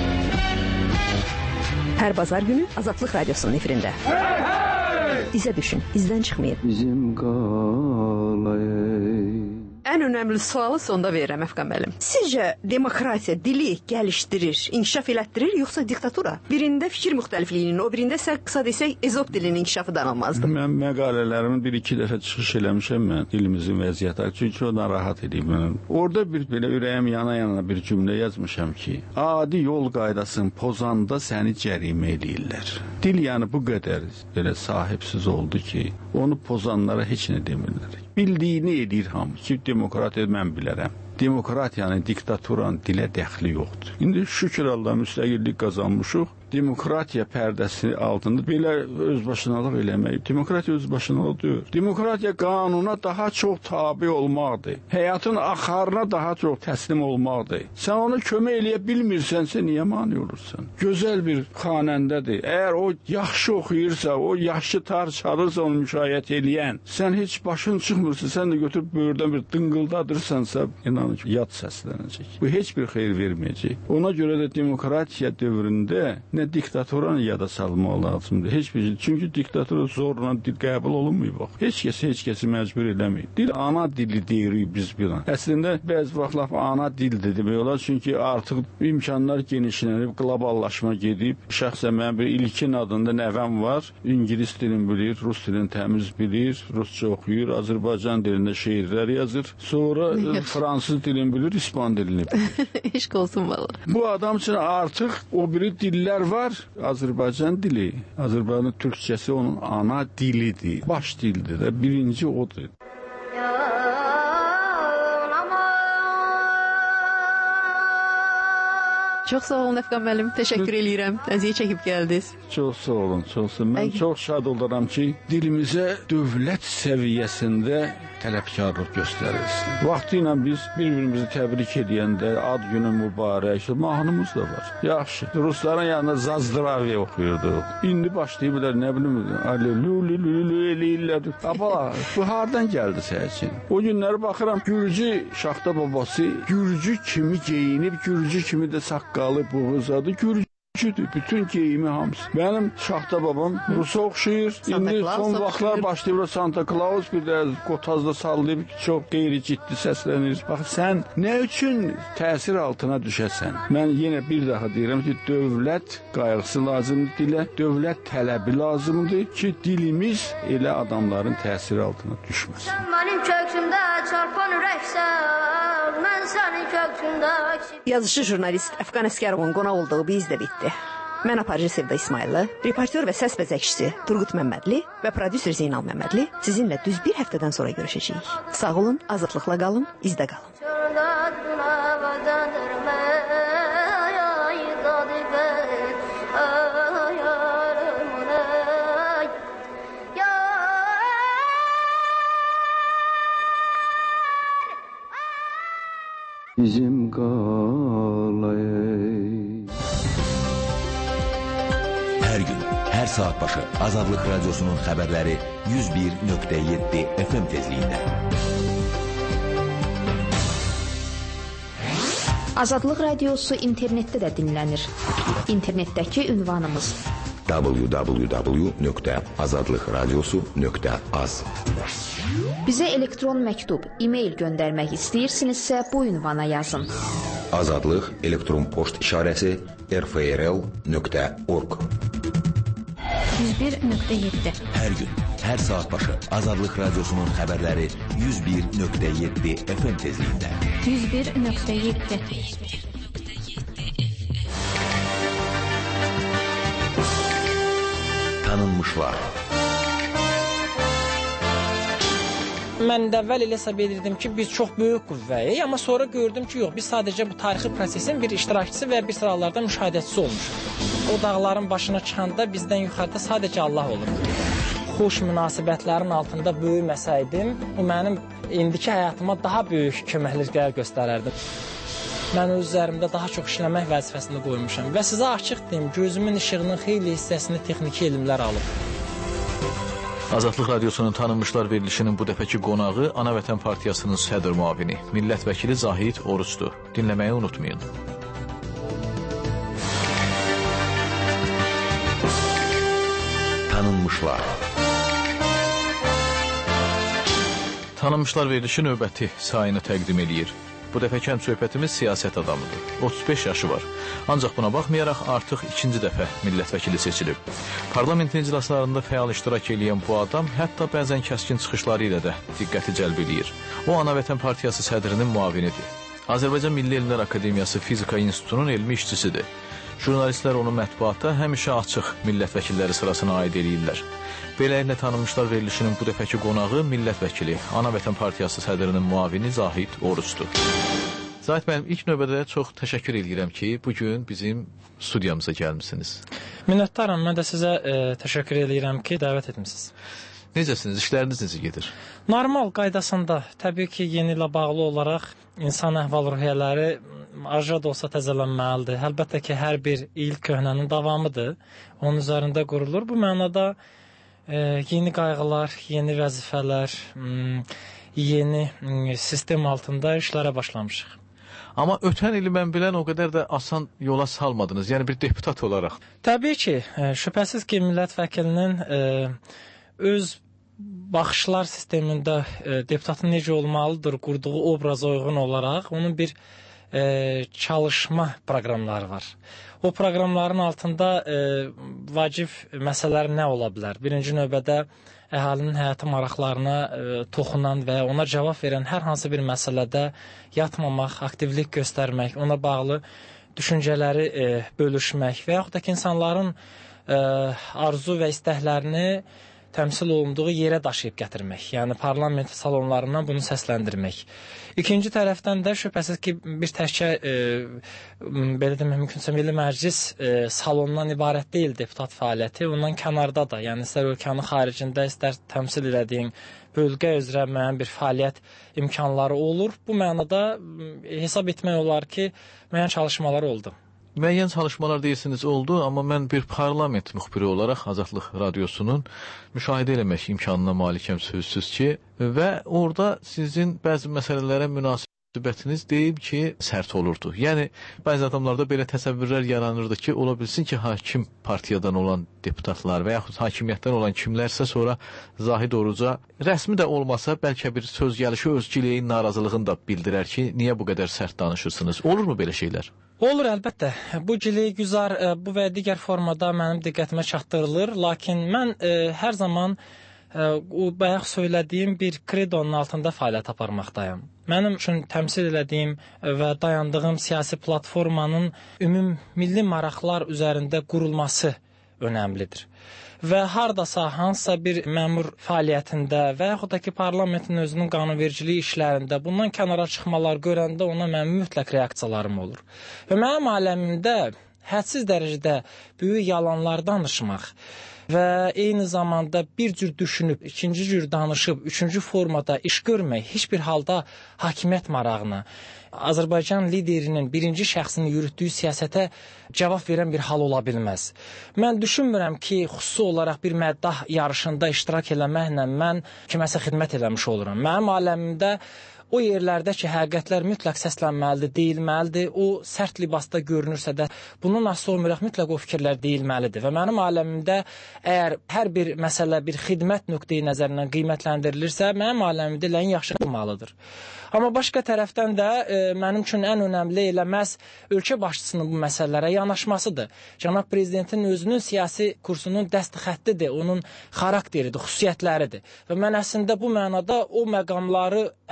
Hər bazar günü Azadlıq Radiosunun efirində. İzə düşün, izdən çıxmayın. Bizim qalayı. Ən önəmli sualı sonda verirəm Əfqan müəllim. Sizcə demokratiya dili gəlişdirir, inkişaf elətdirir, yoxsa diktatura? Birində fikir müxtəlifliyinin, o birində isə qısa desək ezop dilinin inkişafı danılmazdır. Mən məqalələrimi bir-iki dəfə çıxış eləmişəm mən dilimizin vəziyyəti, çünki o narahat edib mənə. Orada bir belə ürəyim yana-yana bir cümlə yazmışam ki, adi yol qaydasını pozanda səni cərimə eləyirlər. Dil yəni bu qədər belə sahibsiz oldu ki, onu pozanlara heç nə demirlər. Bildiyini edir hamı ki, demokratiya mən bilərəm. Demokratiyanın, diktaturanın dilə dəxli yoxdur. İndi şükür Allah müstəqillik qazanmışıq. Demokratiya pərdəsi altında belə özbaşınalıq eləmək. Demokratiya özbaşınalıq deyil. Demokratiya qanuna daha çox tabi olmaqdır. Həyatın axarına daha çox təslim olmaqdır. Sən onu kömək eləyə bilmirsənsə, niyə mane olursan? Gözəl bir xanəndədir. Əgər o yaxşı oxuyursa, o yaxşı tar çalırsa onu müşayiət eləyən, sən heç başın çıxmırsa, sən də götürüb böyürdən bir dıngıldadırsansa, inanın ki, yad səslənəcək. Bu heç bir xeyir verməyəcək. Ona görə də demokratiya dövründə nə diktatoranı yada salmaq lazımdır. Heç bir şey. Çünki diktatora zorla dil qəbul olunmuyor. Bax. Heç kəs heç kəsi məcbur eləmir. Dil ana dili deyirik biz bir an. Əslində bəzi vaxtlar ana dildir demək olar. Çünki artıq imkanlar genişlənib, qloballaşma gedib. Şəxsən mənim bir İlkin adında nəvəm var. İngilis dilini bilir, rus dilini təmiz bilir, rusca oxuyur, Azərbaycan dilində şeirlər yazır. Sonra fransız dilini bilir, İspan dilini bilir. Eşq olsun valla. Bu adam üçün artıq o biri dillər var. Azərbaycan dili. Azərbaycan türkçəsi onun ana dilidir. Baş dildir də. Birinci odur. Çox sağ olun Əfqan müəllim. Təşəkkür eləyirəm. Əziyyət çəkib gəldiniz. Çox sağ olun, çox sağ olun. Mən Əgin. çox şad oluram ki, dilimizə dövlət səviyyəsində tələbkarlıq göstərilsin. Vaxtı ilə biz bir-birimizi təbrik edəndə ad günü mübarək, mahnımız da var. Yaxşı. Rusların yanında Zazdraviya oxuyurduq. İndi başlayıblar, nə bilim, alelülülülü eləyirlər. Abala, bu hardan gəldi səhəçin? O günləri baxıram, Gürcü Şaxta babası Gürcü kimi geyinib, Gürcü kimi də saqqalı, buğuzadı, Gürcü bütün geyimi hamısı. Benim Şaxta babam Rusa oxşayır. İndi son vaxtlar başlayır Santa Claus bir də qotazda sallayıb çox qeyri-ciddi səslənir. Bax, sən nə üçün təsir altına düşəsən? Mən yenə bir daha deyirəm ki, dövlət qayğısı lazımdır dilə, dövlət tələbi lazımdır ki, dilimiz elə adamların təsiri altına düşməsin. Sən mənim köksümdə çarpan ürəksən, mən sənin köksündə... Yazıcı jurnalist Əfqan Əskərovun qonaq olduğu biz də bitdi. Mən aparıcı Sevda İsmayıllı, reportyor və səs bəzəkçisi Turqut Məmmədli və prodüser Zeynal Məmmədli sizinlə düz bir həftədən sonra görüşəcəyik. Sağ olun, azadlıqla qalın, izdə qalın. Bizim qalayı. Hər gün, hər saat başı Azadlıq Radiosunun xəbərləri yüz bir nöqtə yeddi F M tezliyində. Azadlıq Radiosu internetdə də dinlənir. İnternetdəki ünvanımız w w w nöqtə azadlıqradiosu nöqtə az. Bizə elektron məktub, e-mail göndərmək istəyirsinizsə bu ünvana yazın. Azadlıq elektron poçt işarəsi r f r l nöqtə org. yüz bir nöqtə yeddi. Hər gün, hər saat başı Azadlıq Radiosunun xəbərləri yüz bir nöqtə yeddi F M tezliyində. yüz bir nöqtə yeddi. Tanınmışlar. Mən də əvvəl elə hesab edirdim ki, biz çox böyük qüvvəyik, amma sonra gördüm ki, yox, biz sadəcə bu tarixi prosesin bir iştirakçısı və bir sıralarda müşahidəçisi olmuşuq. O dağların başına çıxanda bizdən yuxarıda sadəcə Allah olur. xoş münasibətlərin altında böyüməsəydim, bu mənim indiki həyatıma daha böyük köməkliklər göstərərdi. Mən öz üzərimdə daha çox işləmək vəzifəsini qoymuşam və sizə açıq deyim, gözümün işığının xeyli hissəsini texniki elmlər alıb. Azadlıq Radiosunun tanınmışlar verilişinin bu dəfəki qonağı Ana Vətən Partiyasının sədr müavini, millət vəkili Zahid Oruçdur. Dinləməyi unutmayın. Tanınmışlar. Tanınmışlar verilişi növbəti sayını təqdim edir. Bu dəfəki həmsöhbətimiz siyasət adamıdır. otuz beş yaşı var. Ancaq buna baxmayaraq artıq ikinci dəfə millət vəkili seçilib. Parlamentin iclaslarında fəal iştirak edən bu adam hətta bəzən kəskin çıxışları ilə də diqqəti cəlb edir. O, Ana Vətən Partiyası sədrinin müavinidir. Azərbaycan Milli Elmlər Akademiyası Fizika İnstitutunun elmi işçisidir. Jurnalistlər onu mətbuata həmişə açıq millət vəkilləri sırasına aid edirlər. Beləliklə tanınmışlar verilişinin bu dəfəki qonağı millət vəkili, Ana Vətən Partiyası sədrinin müavini Zahid Oruçdur. Zahid müəllim, ilk növbədə çox təşəkkür edirəm ki, bugün bizim studiyamıza gəlmişsiniz. Minnətdaram, mən də sizə e, təşəkkür edirəm ki, dəvət etmişsiniz. Necəsiniz, işləriniz necə gedir? Normal qaydasında, təbii ki, yeni ilə bağlı olaraq insan əhval-ruhiyyələri arja da olsa təzələnməlidir. Əlbəttə ki, hər bir il köhnənin davamıdır. Onun üzərində qurulur. Bu mənada e, yeni qayğılar, yeni vəzifələr, yeni sistem altında işlərə başlamışıq. Amma ötən ili mən bilən o qədər də asan yola salmadınız, yəni bir deputat olaraq. Təbii ki, e, şübhəsiz ki, millət vəkilinin e, öz baxışlar sistemində e, deputatın necə olmalıdır, qurduğu obraza uyğun olaraq onun bir e, çalışma proqramları var. O proqramların altında e, vacib məsələlər nə ola bilər? Birinci növbədə əhalinin həyatı maraqlarına e, toxunan və ona cavab verən hər hansı bir məsələdə yatmamaq, aktivlik göstərmək, ona bağlı düşüncələri e, bölüşmək və yaxud da ki, insanların e, arzu və istəklərini təmsil olunduğu yerə daşıyıb gətirmək, yəni parlament salonlarından bunu səsləndirmək. İkinci tərəfdən də şübhəsiz ki, bir təkcə e, belə demək mümkünsə Milli Məclis e, salonundan ibarət deyil deputat fəaliyyəti, ondan kənarda da, yəni istər ölkənin xaricində, istər təmsil elədiyin bölgə üzrə müəyyən bir fəaliyyət imkanları olur. Bu mənada hesab etmək olar ki, müəyyən çalışmalar oldu. Müəyyən çalışmalar deyirsiniz oldu, amma mən bir parlament müxbiri olaraq Azadlıq Radiosunun müşahidə eləmək imkanına malikəm sözsüz ki, və orada sizin bəzi məsələlərə münasibətiniz deyib ki, sərt olurdu. Yəni, bəzi adamlarda belə təsəvvürlər yaranırdı ki, ola bilsin ki, hakim partiyadan olan deputatlar və yaxud hakimiyyətdən olan kimlərsə sonra Zahid Oruca rəsmi də olmasa, bəlkə bir söz gəlişi öz gileyin narazılığını da bildirər ki, niyə bu qədər sərt danışırsınız? Olurmu belə şeylər? Olur, əlbəttə. Bu gileyi güzar bu və digər formada mənim diqqətimə çatdırılır, lakin mən e, hər zaman e, o bayaq söylədiyim bir kredonun altında fəaliyyət aparmaqdayım. Mənim üçün təmsil elədiyim və dayandığım siyasi platformanın ümum milli maraqlar üzərində qurulması önəmlidir. Və hardasa hansısa bir məmur fəaliyyətində və yaxud da ki, parlamentin özünün qanunvericiliyi işlərində bundan kənara çıxmalar görəndə ona mənim mütləq reaksiyalarım olur. Və mənim aləmimdə hədsiz dərəcədə böyük yalanlar danışmaq və eyni zamanda bir cür düşünüb, ikinci cür danışıb, üçüncü formada iş görmək heç bir halda hakimiyyət marağına, Azərbaycan liderinin birinci şəxsinin yürütdüyü siyasətə cavab verən bir hal ola bilməz. Mən düşünmürəm ki, xüsusi olaraq bir məddah yarışında iştirak eləməklə mən kiməsə xidmət eləmiş oluram. Mənim aləmimdə o yerlərdə ki, həqiqətlər mütləq səslənməlidir, deyilməlidir, o sərt libasda görünürsə də bunun asılı olmayaraq mütləq o fikirlər deyilməlidir. Və mənim aləmimdə əgər hər bir məsələ bir xidmət nöqteyi nəzərindən qiymətləndirilirsə, mənim aləmimdə eləyin yaxşı qılmalıdır. Amma başqa tərəfdən də e, mənim üçün ən önəmli elə məhz ölkə başçısının bu məsələlərə yanaşmasıdır. Cənab Prezidentin özünün siyasi kursunun dəsti xəttidir, onun xarakteridir, xüsusiyyətləridir. Və mən əslində bu mənada o məqamları əsas götürürəm.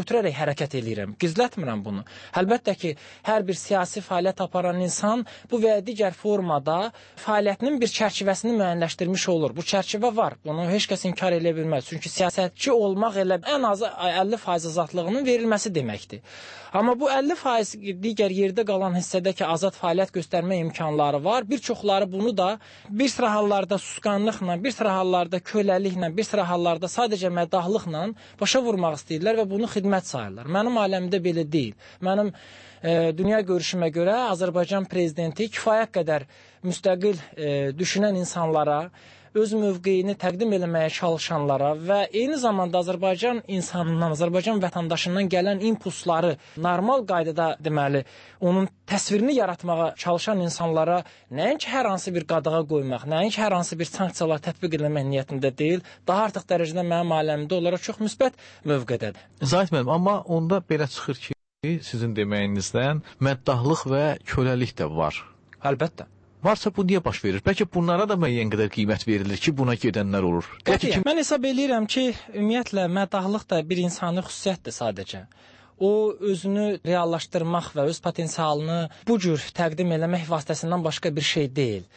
götürərək hərəkət eləyirəm. Gizlətmirəm bunu. Əlbəttə ki, hər bir siyasi fəaliyyət aparan insan bu və ya digər formada fəaliyyətinin bir çərçivəsini müəyyənləşdirmiş olur. Bu çərçivə var. Bunu heç kəs inkar edə bilməz. Çünki siyasətçi olmaq elə ən azı əlli faiz azadlığının verilməsi deməkdir. Amma bu əlli faiz digər yerdə qalan hissədəki azad fəaliyyət göstərmə imkanları var. Bir çoxları bunu da bir sıra hallarda susqanlıqla, bir sıra hallarda köləliklə, bir sıra hallarda sadəcə məddahlıqla başa vurmaq istəyirlər və bunu xidmət sayırlar. Mənim aləmdə belə deyil. Mənim e, dünya görüşümə görə Azərbaycan prezidenti kifayət qədər müstəqil e, düşünən insanlara, öz mövqeyini təqdim eləməyə çalışanlara və eyni zamanda Azərbaycan insanından, Azərbaycan vətəndaşından gələn impulsları normal qaydada deməli, onun təsvirini yaratmağa çalışan insanlara nəinki hər hansı bir qadağa qoymaq, nəinki hər hansı bir sanksiyalar tətbiq etmək niyyətində deyil, daha artıq dərəcədə mənim aləmdə olaraq çox müsbət mövqedədir. Zahid müəllim, amma onda belə çıxır ki, sizin deməyinizdən məddahlıq və köləlik də var. Əlbəttə. Varsa bu niyə baş verir? Bəlkə bunlara da müəyyən qədər qiymət verilir ki, buna gedənlər olur. Qətiyyən. Mən hesab eləyirəm ki, ümumiyyətlə məddahlıq da bir insani xüsusiyyətdir sadəcə. O özünü reallaşdırmaq və öz potensialını bu cür təqdim eləmək vasitəsindən başqa bir şey deyil.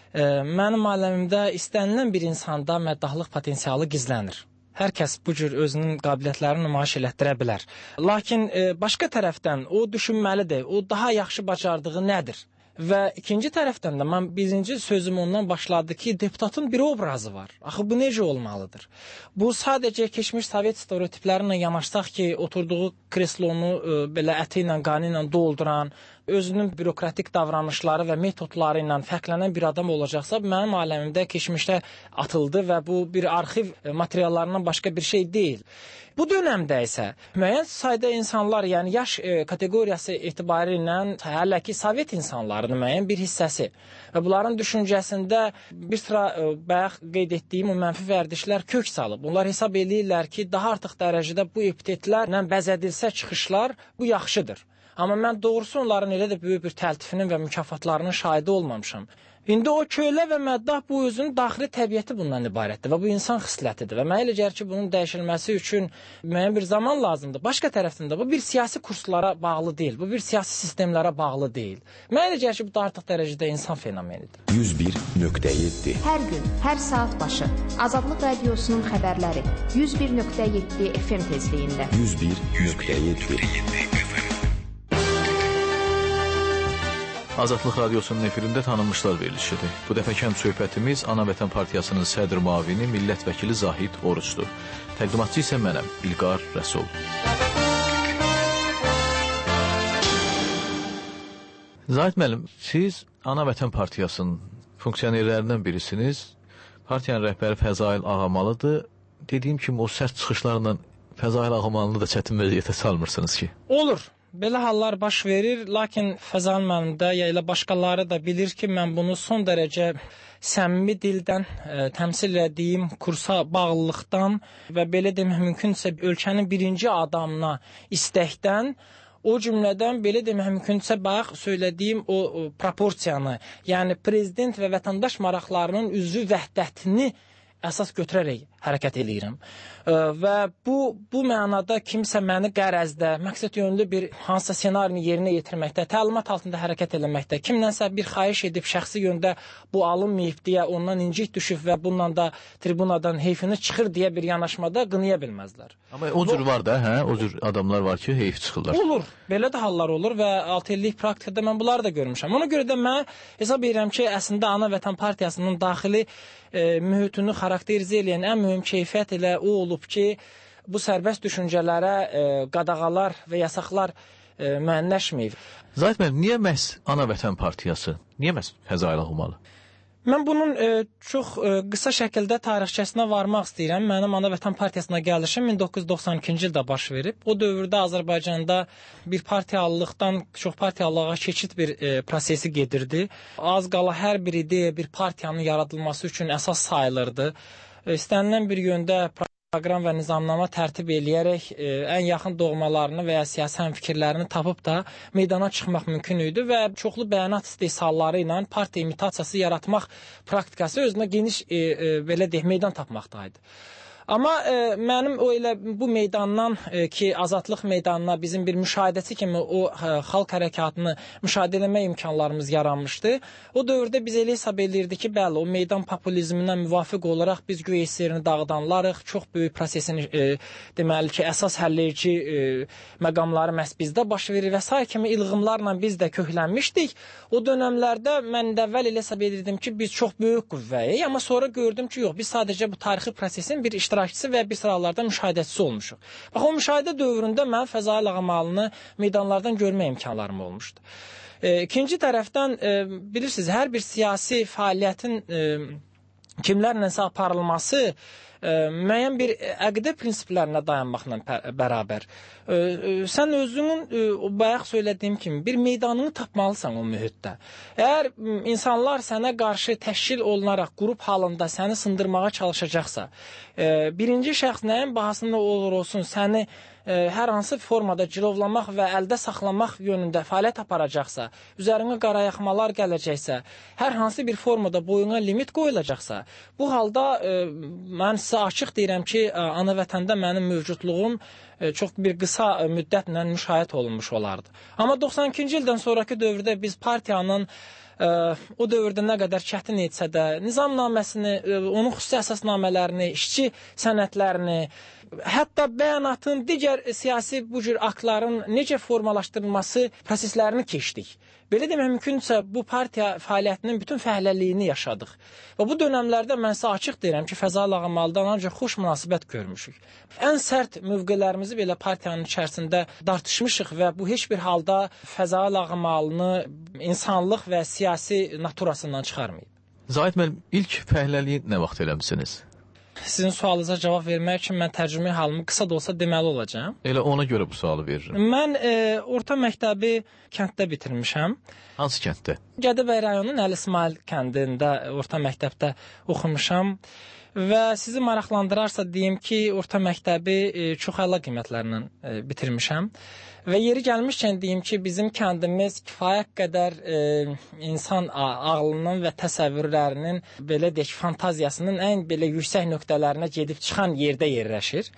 Mənim aləmimdə istənilən bir insanda məddahlıq potensialı gizlənir. Hər kəs bu cür özünün qabiliyyətlərini nümayiş elətdirə bilər. Lakin başqa tərəfdən o düşünməlidir, o daha yaxşı bacardığı nədir? Və ikinci tərəfdən də mən birinci sözüm ondan başladı ki, deputatın bir obrazı var. Axı bu necə olmalıdır? Bu sadəcə keçmiş Sovet stereotiplərinə yanaşsaq ki, oturduğu kreslonu e, belə əti ilə, qanı ilə dolduran, özünün bürokratik davranışları və metodları ilə fərqlənən bir adam olacaqsa, mənim aləmimdə keçmişdə atıldı və bu bir arxiv materiallarından başqa bir şey deyil. Bu dönəmdə isə müəyyən sayda insanlar, yəni yaş e, kateqoriyası etibarilə ilə hələ ki Sovet insanlarının müəyyən bir hissəsi və bunların düşüncəsində bir sıra e, bayaq qeyd etdiyim o mənfi vərdişlər kök salıb. Onlar hesab eləyirlər ki, daha artıq dərəcədə bu epitetlərlə bəzədilsə çıxışlar bu yaxşıdır. Amma mən doğrusu onların elə də böyük bir təltifinin və mükafatlarının şahidi olmamışam. İndi o kölə və məddah bu özünün daxili təbiəti bundan ibarətdir və bu insan xislətidir və mənə elə gəlir ki, bunun dəyişilməsi üçün müəyyən bir zaman lazımdır. Başqa tərəfdən də bu bir siyasi kurslara bağlı deyil, bu bir siyasi sistemlərə bağlı deyil. Mənə elə gəlir ki, bu da artıq dərəcədə insan fenomenidir. yüz bir nöqtə yeddi Hər gün, hər saat başı Azadlıq Radiosunun xəbərləri yüz bir nöqtə yeddi F M tezliyində. yüz bir nöqtə yeddi Azadlıq Radiosunun efirində tanınmışlar verilişidir. Bu dəfəkən söhbətimiz Ana Vətən Partiyasının sədr müavini, millət vəkili Zahid Oruçdur. Təqdimatçı isə mənəm, İlqar Rəsul. Zahid müəllim, siz Ana Vətən Partiyasının funksionerlərindən birisiniz. Partiyanın rəhbəri Fəzail Ağamalıdır. Dediyim kimi o sərt çıxışlarla Fəzail Ağamalını da çətin vəziyyətə salmırsınız ki. Olur. Belə hallar baş verir, lakin Fəzail müəllim də ya elə başqaları da bilir ki, mən bunu son dərəcə səmimi dildən ə, təmsil etdiyim kursa bağlılıqdan və belə demək mümkünsə ölkənin birinci adamına istəkdən, o cümlədən belə demək mümkünsə bayaq söylədiyim o, o proporsiyanı, yəni prezident və vətəndaş maraqlarının üzvü vəhdətini əsas götürərək hərəkət eləyirəm. Və bu, bu mənada kimsə məni qərəzdə, məqsəd yönlü bir hansısa senarini yerinə yetirməkdə, təlimat altında hərəkət eləməkdə, kimdənsə bir xahiş edib şəxsi yöndə bu alınmayıb deyə ondan incik düşüb və bununla da tribunadan heyfini çıxır deyə bir yanaşmada qınaya bilməzlər. Amma o cür var da, hə? O cür adamlar var ki, heyf çıxırlar. Olur. Belə də hallar olur və altı illik praktikada mən bunları da görmüşəm. Ona görə də mən hesab edirəm ki, əslində Ana Vətən Partiyasının daxili e, mühitini xarakterizə edən ən mühüm keyfiyyət elə o olub ki, bu sərbəst düşüncələrə e, qadağalar və yasaqlar e, müəyyənləşməyib. Zahid müəllim, niyə məhz Ana Vətən Partiyası? Niyə məhz Fəzail Ağamalı? Mən bunun e, çox e, qısa şəkildə tarixçəsinə varmaq istəyirəm. Mənim Ana Vətən Partiyasına gəlişim min doqquz yüz doxsan ikinci ildə baş verib. O dövrdə Azərbaycanda bir partiyalılıqdan çox partiyalılığa keçid bir e, prosesi gedirdi. Az qala hər bir ideya bir partiyanın yaradılması üçün əsas sayılırdı. E, istənilən bir yöndə proqram və nizamnama tərtib eləyərək e, ən yaxın doğmalarını və ya siyasi həmfikirlərini tapıb da meydana çıxmaq mümkün idi və çoxlu bəyanat istehsalları ilə partiya imitasiyası yaratmaq praktikası özünə geniş e, e, belə deyək, meydan tapmaqdaydı. Amma e, mənim o elə bu meydandan e, ki, Azadlıq meydanına bizim bir müşahidəçi kimi o e, xalq hərəkatını müşahidə etmək imkanlarımız yaranmışdı. O dövrdə biz elə hesab edirdik ki, bəli, o meydan populizminə müvafiq olaraq biz güya SSR-ni dağıdanlarıq, çox böyük prosesin e, deməli ki, əsas həlləyici e, məqamları məhz bizdə baş verir və s. kimi ilğımlarla biz də köklənmişdik. O dönəmlərdə mən də əvvəl elə hesab edirdim ki, biz çox böyük qüvvəyik, amma sonra gördüm ki, yox, biz sadəcə bu tarixi prosesin bir iştirakçısı və bir sıralarda müşahidəçisi olmuşuq. Bax, o müşahidə dövründə mən Fəzail Ağamalını meydanlardan görmə imkanlarım olmuşdu. E, ikinci tərəfdən, e, bilirsiniz, hər bir siyasi fəaliyyətin e, kimlərləsə aparılması e, müəyyən bir əqidə prinsiplərinə dayanmaqla bərabər. E, e, sən özünün, e, bayaq söylədiyim kimi, bir meydanını tapmalısan o mühitdə. Əgər insanlar sənə qarşı təşkil olunaraq, qrup halında səni sındırmağa çalışacaqsa, e, birinci şəxs nəyin bahasında olur olsun səni e, hər hansı formada cilovlamaq və əldə saxlamaq yönündə fəaliyyət aparacaqsa, üzərinə qarayaxmalar gələcəksə, hər hansı bir formada boyuna limit qoyulacaqsa, bu halda e, mən sizə açıq deyirəm ki, ana vətəndə mənim mövcudluğum e, çox bir qısa müddətlə müşahidə olunmuş olardı. Amma doxsan ikinci ildən sonraki dövrdə biz partiyanın Ə, o dövrdə nə qədər çətin etsə də, nizamnaməsini, ə, onun xüsusi əsasnamələrini, işçi sənədlərini, hətta bəyanatın, digər siyasi bu cür aktların necə formalaşdırılması proseslərini keçdik. Belə demək mümkünsə, bu partiya fəaliyyətinin bütün fəhləliyini yaşadıq. Və bu dönəmlərdə mən sizə açıq deyirəm ki, Fəzail Ağamaldan ancaq xoş münasibət görmüşük. Ən sərt mövqelərimizi belə partiyanın içərisində dartışmışıq və bu heç bir halda Fəzail Ağamalını insanlıq və siyasi naturasından çıxarmayıb. Zahid müəllim, ilk fəhləliyi nə vaxt eləmisiniz? Sizin sualınıza cavab vermək üçün mən tərcümə halımı qısa da olsa deməli olacağam. Elə ona görə bu sualı verirəm. Mən e, orta məktəbi kənddə bitirmişəm. Hansı kənddə? Gədəbəy rayonunun Əli İsmail kəndində orta məktəbdə oxumuşam. Və sizi maraqlandırarsa deyim ki, orta məktəbi e, çox əla qiymətlərlə e, bitirmişəm. Və yeri gəlmişkən deyim ki, bizim kəndimiz kifayət qədər e, insan ağlının və təsəvvürlərinin, belə deyək, fantaziyasının ən belə yüksək nöqtələrinə gedib çıxan yerdə yerləşir.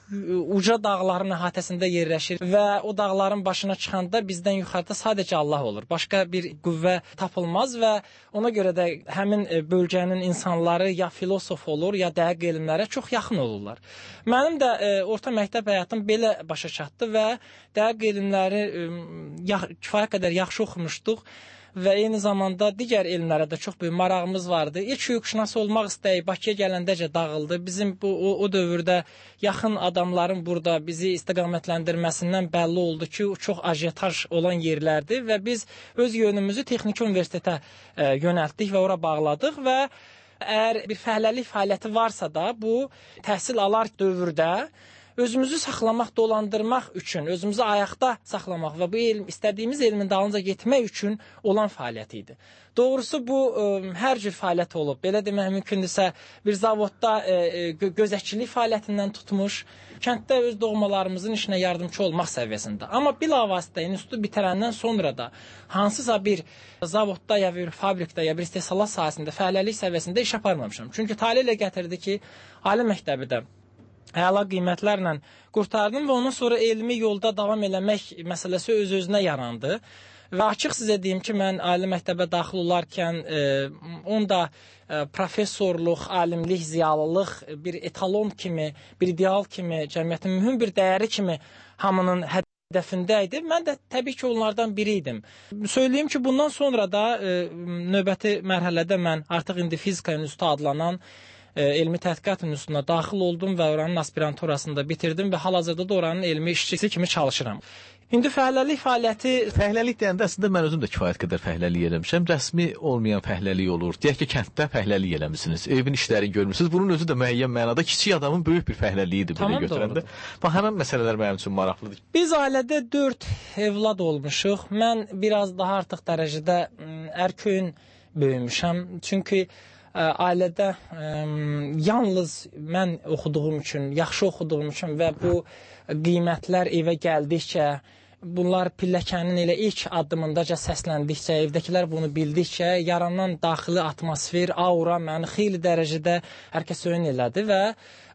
Uca dağların əhatəsində yerləşir və o dağların başına çıxanda bizdən yuxarıda sadəcə Allah olur. Başqa bir qüvvə tapılmaz və ona görə də həmin bölgənin insanları ya filosof olur, ya dəqiq elmlərə çox yaxın olurlar. Mənim də e, orta məktəb həyatım belə başa çatdı və dəqiq elmləri e, yax, kifayət qədər yaxşı oxumuşduq və eyni zamanda digər elmlərə də çox böyük marağımız vardı. İlk hüquqşünas olmaq istəyi Bakıya gələndəcə dağıldı. Bizim bu o, o dövrdə yaxın adamların burada bizi istiqamətləndirməsindən bəlli oldu ki, çox ajitaj olan yerlərdir və biz öz yönümüzü Texniki Universitetə e, yönəltdik və ora bağladıq və əgər bir fəhləlik fəaliyyəti varsa da, bu təhsil alar dövrdə özümüzü saxlamaq, dolandırmaq üçün, özümüzü ayaqda saxlamaq və bu elm, istədiyimiz elmin dalınca getmək üçün olan fəaliyyət idi. Doğrusu bu ə, hər cür fəaliyyət olub. Belə demək mümkündürsə, bir zavodda ə, ə, gözətçilik fəaliyyətindən tutmuş, kənddə öz doğmalarımızın işinə yardımcı olmaq səviyyəsində. Amma bilavasitə institutu bitirəndən sonra da hansısa bir zavodda ya bir fabrikdə ya bir istehsalat sahəsində fəaliyyəlik səviyyəsində iş aparmamışam. Çünki tale ilə gətirdi ki, ali məktəbidə əla qiymətlərlə qurtardım və ondan sonra elmi yolda davam eləmək məsələsi öz-özünə yarandı. Və açıq sizə deyim ki, mən ali məktəbə daxil olarkən e, onda e, professorluq, alimlik, ziyalılıq bir etalon kimi, bir ideal kimi, cəmiyyətin mühüm bir dəyəri kimi hamının hədəfində idi. Mən də təbii ki, onlardan biri idim. Söyləyim ki, bundan sonra da e, növbəti mərhələdə mən artıq indi fizika institutu adlanan elmi tədqiqat institutuna daxil oldum və oranın aspiranturasını da bitirdim və hal-hazırda da oranın elmi işçisi kimi çalışıram. İndi fəhləlik fəaliyyəti... Fəhləlik deyəndə əslində mən özüm də kifayət qədər fəhləlik eləmişəm. Rəsmi olmayan fəhləlik olur. Deyək ki, kənddə fəhləlik eləmişsiniz. Evin işlərini görmüsünüz. Bunun özü də müəyyən mənada kiçik adamın böyük bir fəhləliyidir. Tamam, belə götürəndə. Bax, həmən məsələlər mənim üçün maraqlıdır. Biz ailədə dörd evlad olmuşuq. Mən biraz daha artıq dərəcədə ərköyün böyümüşəm. Çünki ailədə ə, yalnız mən oxuduğum üçün, yaxşı oxuduğum üçün və bu qiymətlər evə gəldikcə, bunlar pilləkənin elə ilk addımındaca səsləndikcə, evdəkilər bunu bildikcə, yaranan daxili atmosfer, aura məni xeyli dərəcədə hər kəs öyün elədi və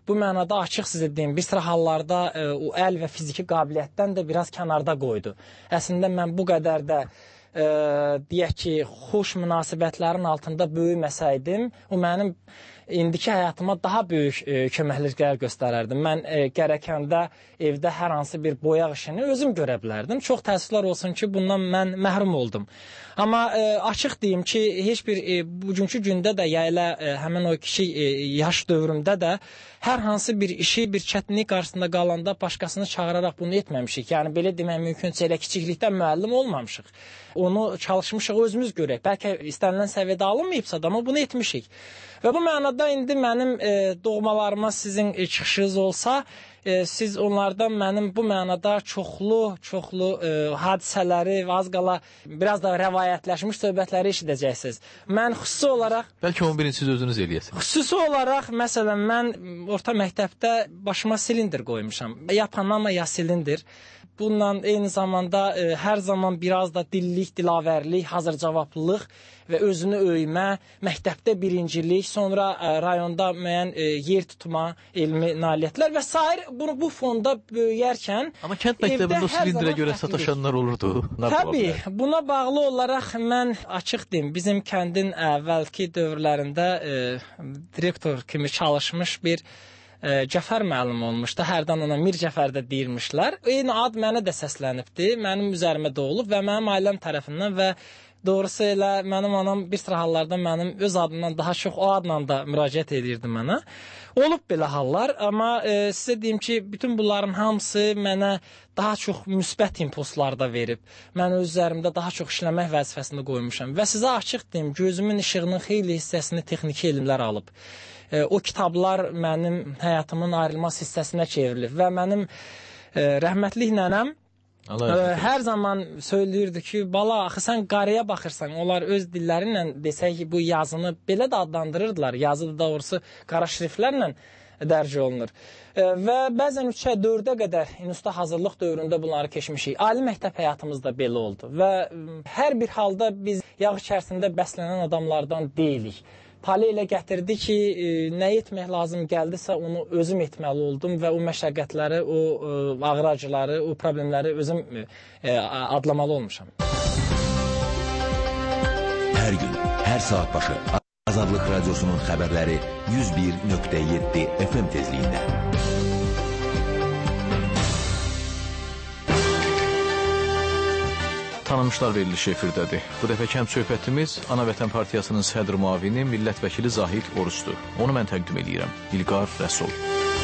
bu mənada açıq sizə deyim, bir sıra hallarda ə, o əl və fiziki qabiliyyətdən də biraz kənarda qoydu. Əslində mən bu qədər də ə, deyək ki, xoş münasibətlərin altında böyüməsəydim, o mənim indiki həyatıma daha böyük e, köməkliklər göstərərdim. Mən e, gərəkəndə evdə hər hansı bir boyaq işini özüm görə bilərdim. Çox təəssüflər olsun ki, bundan mən məhrum oldum. Amma e, açıq deyim ki, heç bir e, bugünkü gündə də ya elə e, həmin o kiçik e, yaş dövrümdə də hər hansı bir işi, bir çətinlik qarşısında qalanda başqasını çağıraraq bunu etməmişik. Yəni belə demək mümkünsə elə kiçiklikdən müəllim olmamışıq. Onu çalışmışıq özümüz görək. Bəlkə istənilən səviyyədə alınmayıbsa da, amma bunu etmişik. Və bu mənada indi mənim e, doğmalarıma sizin e, çıxışınız olsa, e, siz onlardan mənim bu mənada çoxlu, çoxlu e, hadisələri və az qala biraz da rəvayətləşmiş söhbətləri eşidəcəksiniz. Mən xüsusi olaraq... Bəlkə on birinci siz özünüz eləyəsiniz. Xüsusi olaraq, məsələn, mən orta məktəbdə başıma silindir qoymuşam. Ya Panama, ya silindir. Bununla eyni zamanda e, hər zaman biraz da dillik, dilavərlik, hazır cavablılıq və özünü öymə, məktəbdə birincilik, sonra e, rayonda müəyyən e, yer tutma, elmi nailiyyətlər və sair bunu bu fonda böyüyərkən... Amma kənd məktəbində o silindrə görə sataşanlar olurdu. Təbii, buna bağlı olaraq mən açıq deyim, bizim kəndin əvvəlki dövrlərində e, direktor kimi çalışmış bir e, Cəfər müəllim olmuşdu. Hərdən ona Mir Cəfər də deyirmişlər. Eyni ad mənə də səslənibdi, mənim üzərimə də olub və mənim ailəm tərəfindən və doğrusu elə mənim anam bir sıra hallarda mənim öz adımdan daha çox o adla da müraciət edirdi mənə. Olub belə hallar, amma e, sizə deyim ki, bütün bunların hamısı mənə daha çox müsbət impulslar da verib. Mən öz üzərimdə daha çox işləmək vəzifəsində qoymuşam və sizə açıq deyim, gözümün işığının xeyli hissəsini texniki elmlər alıb. E, o kitablar mənim həyatımın ayrılmaz hissəsinə çevrilib və mənim e, rəhmətlik nənəm Ə, hər zaman söyləyirdi ki, bala, axı sən qarıya baxırsan, onlar öz dilləri ilə desək ki, bu yazını belə də adlandırırdılar, yazı da doğrusu qara şriftlərlə dərc olunur. Ə, və bəzən üçə dördə qədər instituta hazırlıq dövründə bunları keçmişik. Ali məktəb həyatımız da belə oldu və hər bir halda biz yağ içərisində bəslənən adamlardan deyilik. Tale elə gətirdi ki, e, nə etmək lazım gəldisə onu özüm etməli oldum və o məşəqqətləri, o e, ağır acıları, o problemləri özüm e, adlamalı olmuşam. Hər gün, hər saat başı Azadlıq Radiosunun xəbərləri yüz bir nöqtə yeddi F M tezliyində. Tanınmışlar verilişi efirdədir. Bu dəfəki həmsöhbətimiz Ana Vətən Partiyasının sədr müavini, millət vəkili Zahid Orucdur. Onu mən təqdim edirəm. İlqar Rəsul.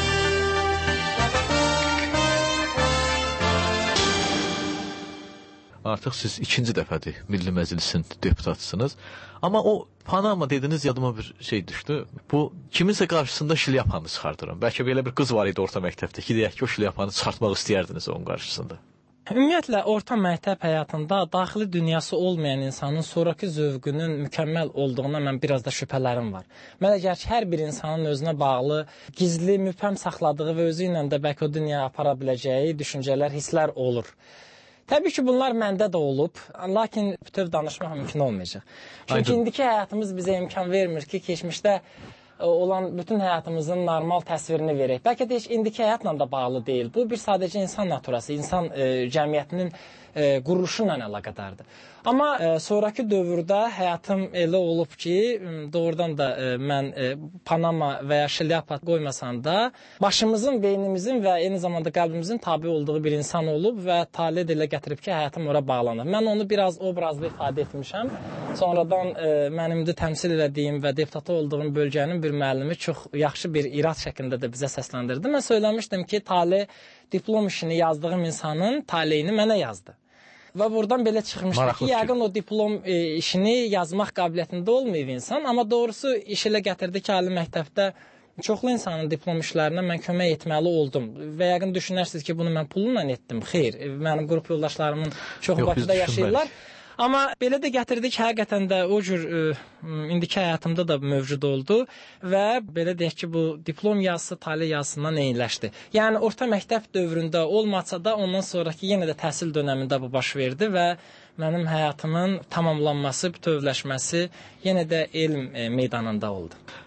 Artıq siz ikinci dəfədir Milli Məclisin deputatısınız. Amma o Panama dediniz, yadıma bir şey düşdü. Bu kiminsə qarşısında şlyapanı çıxardırım. Bəlkə belə bir qız var idi orta məktəbdə ki, deyək ki, o şlyapanı çıxartmaq istəyərdiniz onun qarşısında. Ümumiyyətlə, orta məktəb həyatında daxili dünyası olmayan insanın sonraki zövqünün mükəmməl olduğuna mən biraz da şübhələrim var. Mən əgər ki, hər bir insanın özünə bağlı, gizli, müpəm saxladığı və özü ilə də bəlkə o dünyaya apara biləcəyi düşüncələr, hisslər olur. Təbii ki, bunlar məndə də olub, lakin bütöv danışmaq mümkün olmayacaq. Çünki indiki həyatımız bizə imkan vermir ki, keçmişdə olan bütün həyatımızın normal təsvirini verək. Bəlkə də heç indiki həyatla da bağlı deyil. Bu bir sadəcə insan naturası, insan e, cəmiyyətinin e, quruluşu ilə əlaqədardır. Amma e, sonraki dövrdə həyatım elə olub ki, doğrudan da e, mən e, Panama və ya şlyapa qoymasan da başımızın, beynimizin və eyni zamanda qəlbimizin tabi olduğu bir insan olub və tale elə gətirib ki, həyatım ora bağlanır. Mən onu biraz obrazlı ifadə etmişəm. Sonradan e, mənim də təmsil elədiyim və deputat olduğum bölgənin bir müəllimi çox yaxşı bir irad şəklində də bizə səsləndirdi. Mən söyləmişdim ki, tale diplom işini yazdığım insanın taleyini mənə yazdı. Və buradan belə çıxmışdı Maraqlı ki, yəqin o diplom e, işini yazmaq qabiliyyətində olmayıb insan, amma doğrusu iş elə gətirdi ki, ali məktəbdə çoxlu insanın diplom işlərinə mən kömək etməli oldum və yəqin düşünərsiniz ki, bunu mən pulla etdim. Xeyr, mənim qrup yoldaşlarımın çoxu Bakıda yaşayırlar. Amma belə də gətirdik, həqiqətən də o cür ə, indiki həyatımda da mövcud oldu və belə deyək ki, bu diplom yazısı tale yazısından eyniləşdi. Yəni, orta məktəb dövründə olmasa da ondan sonraki yenə də təhsil dönəmində bu baş verdi və mənim həyatımın tamamlanması, bütövləşməsi yenə də elm e, meydanında oldu.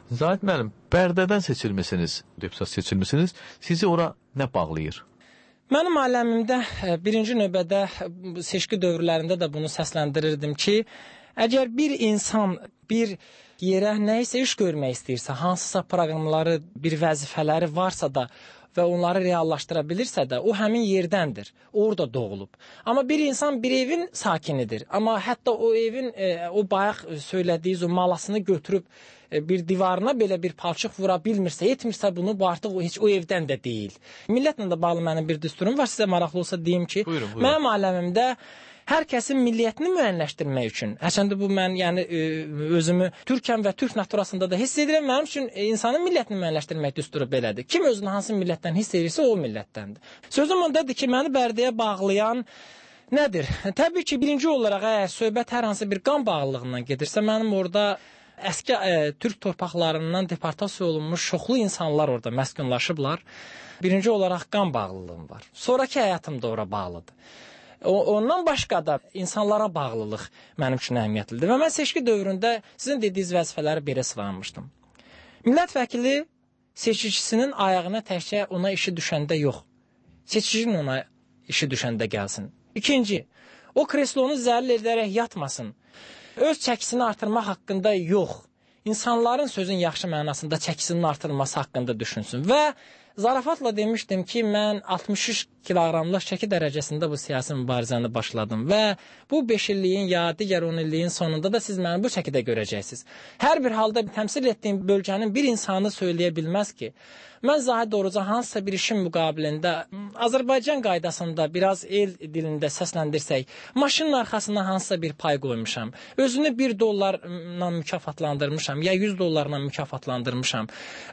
Zahid müəllim, Bərdədən seçilmisiniz, deputat seçilmisiniz. Sizi ora nə bağlayır? Mənim aləmimdə birinci növbədə seçki dövrlərində də bunu səsləndirirdim ki, əgər bir insan bir yerə nəyisə iş görmək istəyirsə, hansısa proqramları, bir vəzifələri varsa da və onları reallaşdıra bilirsə də, o həmin yerdəndir, orada doğulub. Amma bir insan bir evin sakinidir, amma hətta o evin, e, o bayaq söylədiyiz o malasını götürüb e, bir divarına belə bir palçıq vura bilmirsə, etmirsə bunu, bu artıq o, heç o evdən də deyil. Millətlə də bağlı mənim bir düsturum var, sizə maraqlı olsa deyim ki, buyurun, buyurun. Mənim aləmimdə hər kəsin milliyyətini müəyyənləşdirmək üçün, həçəndə bu mən yəni özümü türkəm və türk naturasında da hiss edirəm, mənim üçün insanın milliyyətini müəyyənləşdirmək düsturu belədir. Kim özünü hansı millətdən hiss edirsə, o millətdəndir. Sözüm ondadır ki, məni Bərdəyə bağlayan nədir? Təbii ki, birinci olaraq əgər söhbət hər hansı bir qan bağlılığından gedirsə, mənim orada əski ə, türk torpaqlarından deportasiya olunmuş çoxlu insanlar orada məskunlaşıblar. Birinci olaraq qan bağlılığım var. Sonrakı həyatım da ora bağlıdır. Ondan başqa da insanlara bağlılıq mənim üçün əhəmiyyətlidir. Və mən seçki dövründə sizin dediyiniz vəzifələri belə sıralanmışdım. Millət vəkili seçicisinin ayağına təkcə ona işi düşəndə yox, seçicinin ona işi düşəndə gəlsin. İkinci, o kreslonu zəlil edərək yatmasın. Öz çəkisini artırmaq haqqında yox, insanların sözün yaxşı mənasında çəkisinin artırılması haqqında düşünsün. Və zarafatla demişdim ki, mən altmış üç kiloqramlıq çəki dərəcəsində bu siyasi mübarizəni başladım və bu beş illiyin ya digər on illiyin sonunda da siz məni bu çəkidə görəcəksiniz. Hər bir halda təmsil etdiyim bölgənin bir insanı söyləyə bilməz ki, mən Zahid Oruca hansısa bir işin müqabilində Azərbaycan qaydasında biraz el dilində səsləndirsək, maşının arxasına hansısa bir pay qoymuşam, özünü bir dollarla mükafatlandırmışam ya yüz dollarla mükafatlandırmışam.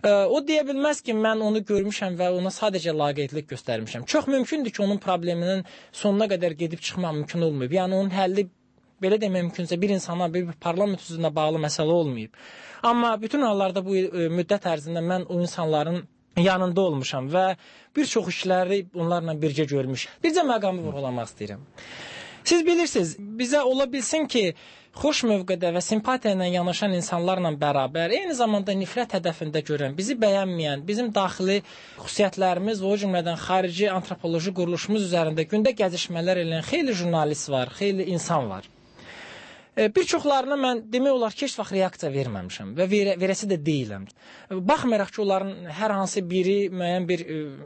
O deyə bilməz ki, mən onu görmüşəm və ona sadəcə laqeydlik göstərmişəm. Çox mümkündür ki, onun probleminin sonuna qədər gedib çıxmaq mümkün olmayıb. Yəni, onun həlli, belə demək mümkünsə, bir insana, bir parlament üzrünə bağlı məsələ olmayıb. Amma bütün hallarda bu müddət ərzində mən o insanların yanında olmuşam və bir çox işləri onlarla bircə görmüş. Bircə məqamı vurğulamaq istəyirəm. Siz bilirsiniz, bizə ola bilsin ki, xoş mövqedə və simpatiya ilə yanaşan insanlarla bərabər, eyni zamanda nifrət hədəfində görən, bizi bəyənməyən, bizim daxili xüsusiyyətlərimiz və o cümlədən xarici antropoloji quruluşumuz üzərində gündə gəzişmələr eləyən xeyli jurnalist var, xeyli insan var. Bir çoxlarına mən demək olar ki, heç vaxt reaksiya verməmişəm və verə, verəsi də deyiləm. Baxmayaraq ki, onların hər hansı biri müəyyən bir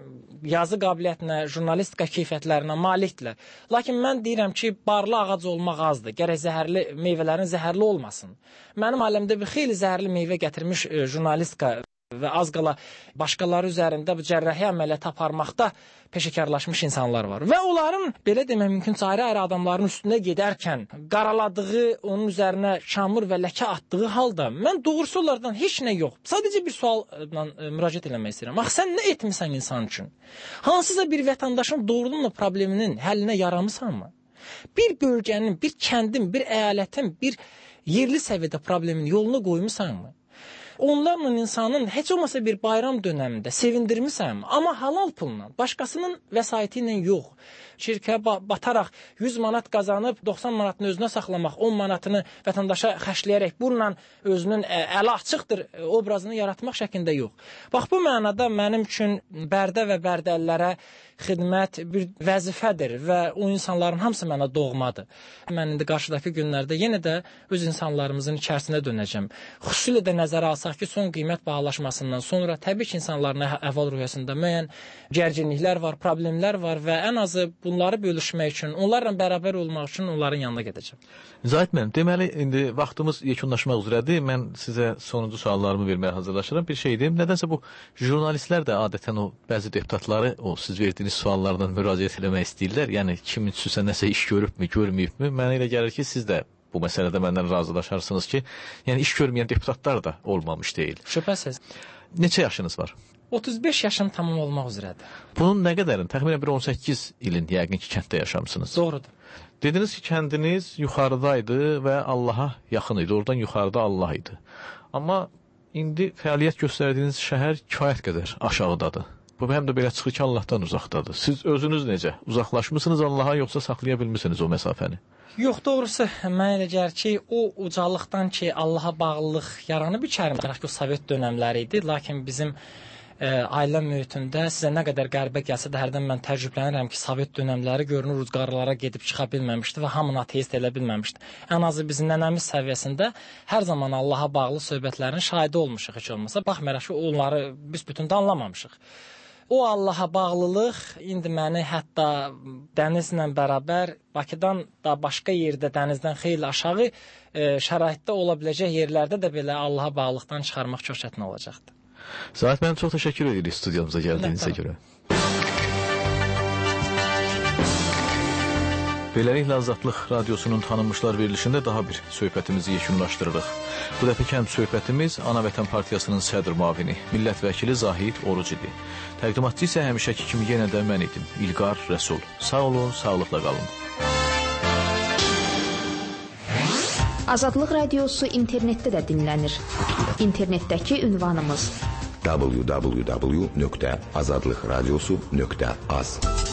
yazı qabiliyyətinə, jurnalistika keyfiyyətlərinə malikdirlər. Lakin mən deyirəm ki, barlı ağac olmaq azdır, gərək zəhərli meyvələrin zəhərli olmasın. Mənim aləmdə bir xeyli zəhərli meyvə gətirmiş jurnalistika və az qala başqaları üzərində bu cərrahi əməliyyat aparmaqda peşəkarlaşmış insanlar var. Və onların, belə demək mümkün, ayrı-ayrı adamların üstünə gedərkən qaraladığı, onun üzərinə çamur və ləkə atdığı halda mən doğrusu onlardan heç nə yox. Sadəcə bir sualla müraciət eləmək istəyirəm. Axı, sən nə etmirsən insan üçün? Hansısa bir vətəndaşın doğruluqla probleminin həllinə yaramısanmı? Bir bölgənin, bir kəndin, bir əyalətin, bir yerli səviyyədə problemin yolunu qoymusanmı? Onlarla insanın heç olmasa bir bayram dönəmində sevindirmisəm, amma halal pulla, başqasının vəsaiti ilə yox. Şirkəyə bataraq yüz manat qazanıb doxsan manatını özünə saxlamaq, on manatını vətəndaşa xərcləyərək bununla özünün əli açıqdır obrazını yaratmaq şəklində yox. Bax, bu mənada mənim üçün Bərdə və Bərdəlilərə xidmət bir vəzifədir və o insanların hamısı mənə doğmadır. Mən indi qarşıdakı günlərdə yenə də öz insanlarımızın içərisinə dönəcəm. Xüsusilə də nəzərə alsaq ki, son qiymət bahalaşmasından sonra təbii ki, insanların əhval-ruhiyyəsində müəyyən gərginliklər var, problemlər var və ən azı bunları bölüşmək üçün, onlarla bərabər olmaq üçün onların yanına gedəcəm. Zahid müəllim, deməli, indi vaxtımız yekunlaşmaq üzrədir. Mən sizə sonuncu suallarımı verməyə hazırlaşıram. Bir şey deyim, nədənsə bu jurnalistlər də adətən o bəzi deputatları o siz verdiyiniz suallardan müraciət eləmək istəyirlər. Yəni, kim üçüsə nəsə iş görübmü, görməyibmi? Mənə elə gəlir ki, siz də bu məsələdə məndən razılaşarsınız ki, yəni iş görməyən deputatlar da olmamış deyil. Şübhəsiz. Neçə yaşınız var? otuz beş yaşım tamam olmaq üzrədir. Bunun nə qədərin? Təxminən bir on səkkiz ilin yəqin ki, kənddə yaşamısınız. Doğrudur. Dediniz ki, kəndiniz yuxarıdaydı və Allaha yaxın idi. Oradan yuxarıda Allah idi. Amma indi fəaliyyət göstərdiyiniz şəhər kifayət qədər aşağıdadır. Bu həm də belə çıxır ki, Allahdan uzaqdadır. Siz özünüz necə? Uzaqlaşmısınız Allaha, yoxsa saxlaya bilmisiniz o məsafəni? Yox, doğrusu mənə elə gəlir ki, o ucalıqdan ki, Allaha bağlılıq yaranıb içərimdə. Ki, o Sovet dönəmləri idi, lakin bizim ə, ailə mühitində sizə nə qədər qəribə gəlsə də hərdən mən təcrübələnirəm ki, Sovet dönəmləri görünür uzqarlara gedib çıxa bilməmişdi və hamını ateist elə bilməmişdi. Ən azı bizim nənəmiz səviyyəsində hər zaman Allaha bağlı söhbətlərin şahidi olmuşuq heç olmasa. Baxmayaraq ki, onları büsbütün də anlamamışıq. O Allaha bağlılıq indi məni hətta dənizlə bərabər Bakıdan da başqa yerdə dənizdən xeyli aşağı e, şəraitdə ola biləcək yerlərdə də belə Allaha bağlılıqdan çıxarmaq çox çətin olacaqdır. Zahid müəllim, çox təşəkkür edirik studiyamıza gəldiyinizə görə. Beləliklə Azadlıq Radiosunun tanınmışlar verilişində daha bir söhbətimizi yekunlaşdırırıq. Bu dəfəki həm söhbətimiz Ana Vətən Partiyasının sədr müavini, millət vəkili Zahid Oruc idi. Təqdimatçı isə həmişəki kimi yenə də mən idim, İlqar Rəsul. Sağ olun, sağlıqla qalın. Azadlıq Radiosu internetdə də dinlənir. İnternetdəki ünvanımız w w w nöqtə azadlıqradiosu nöqtə az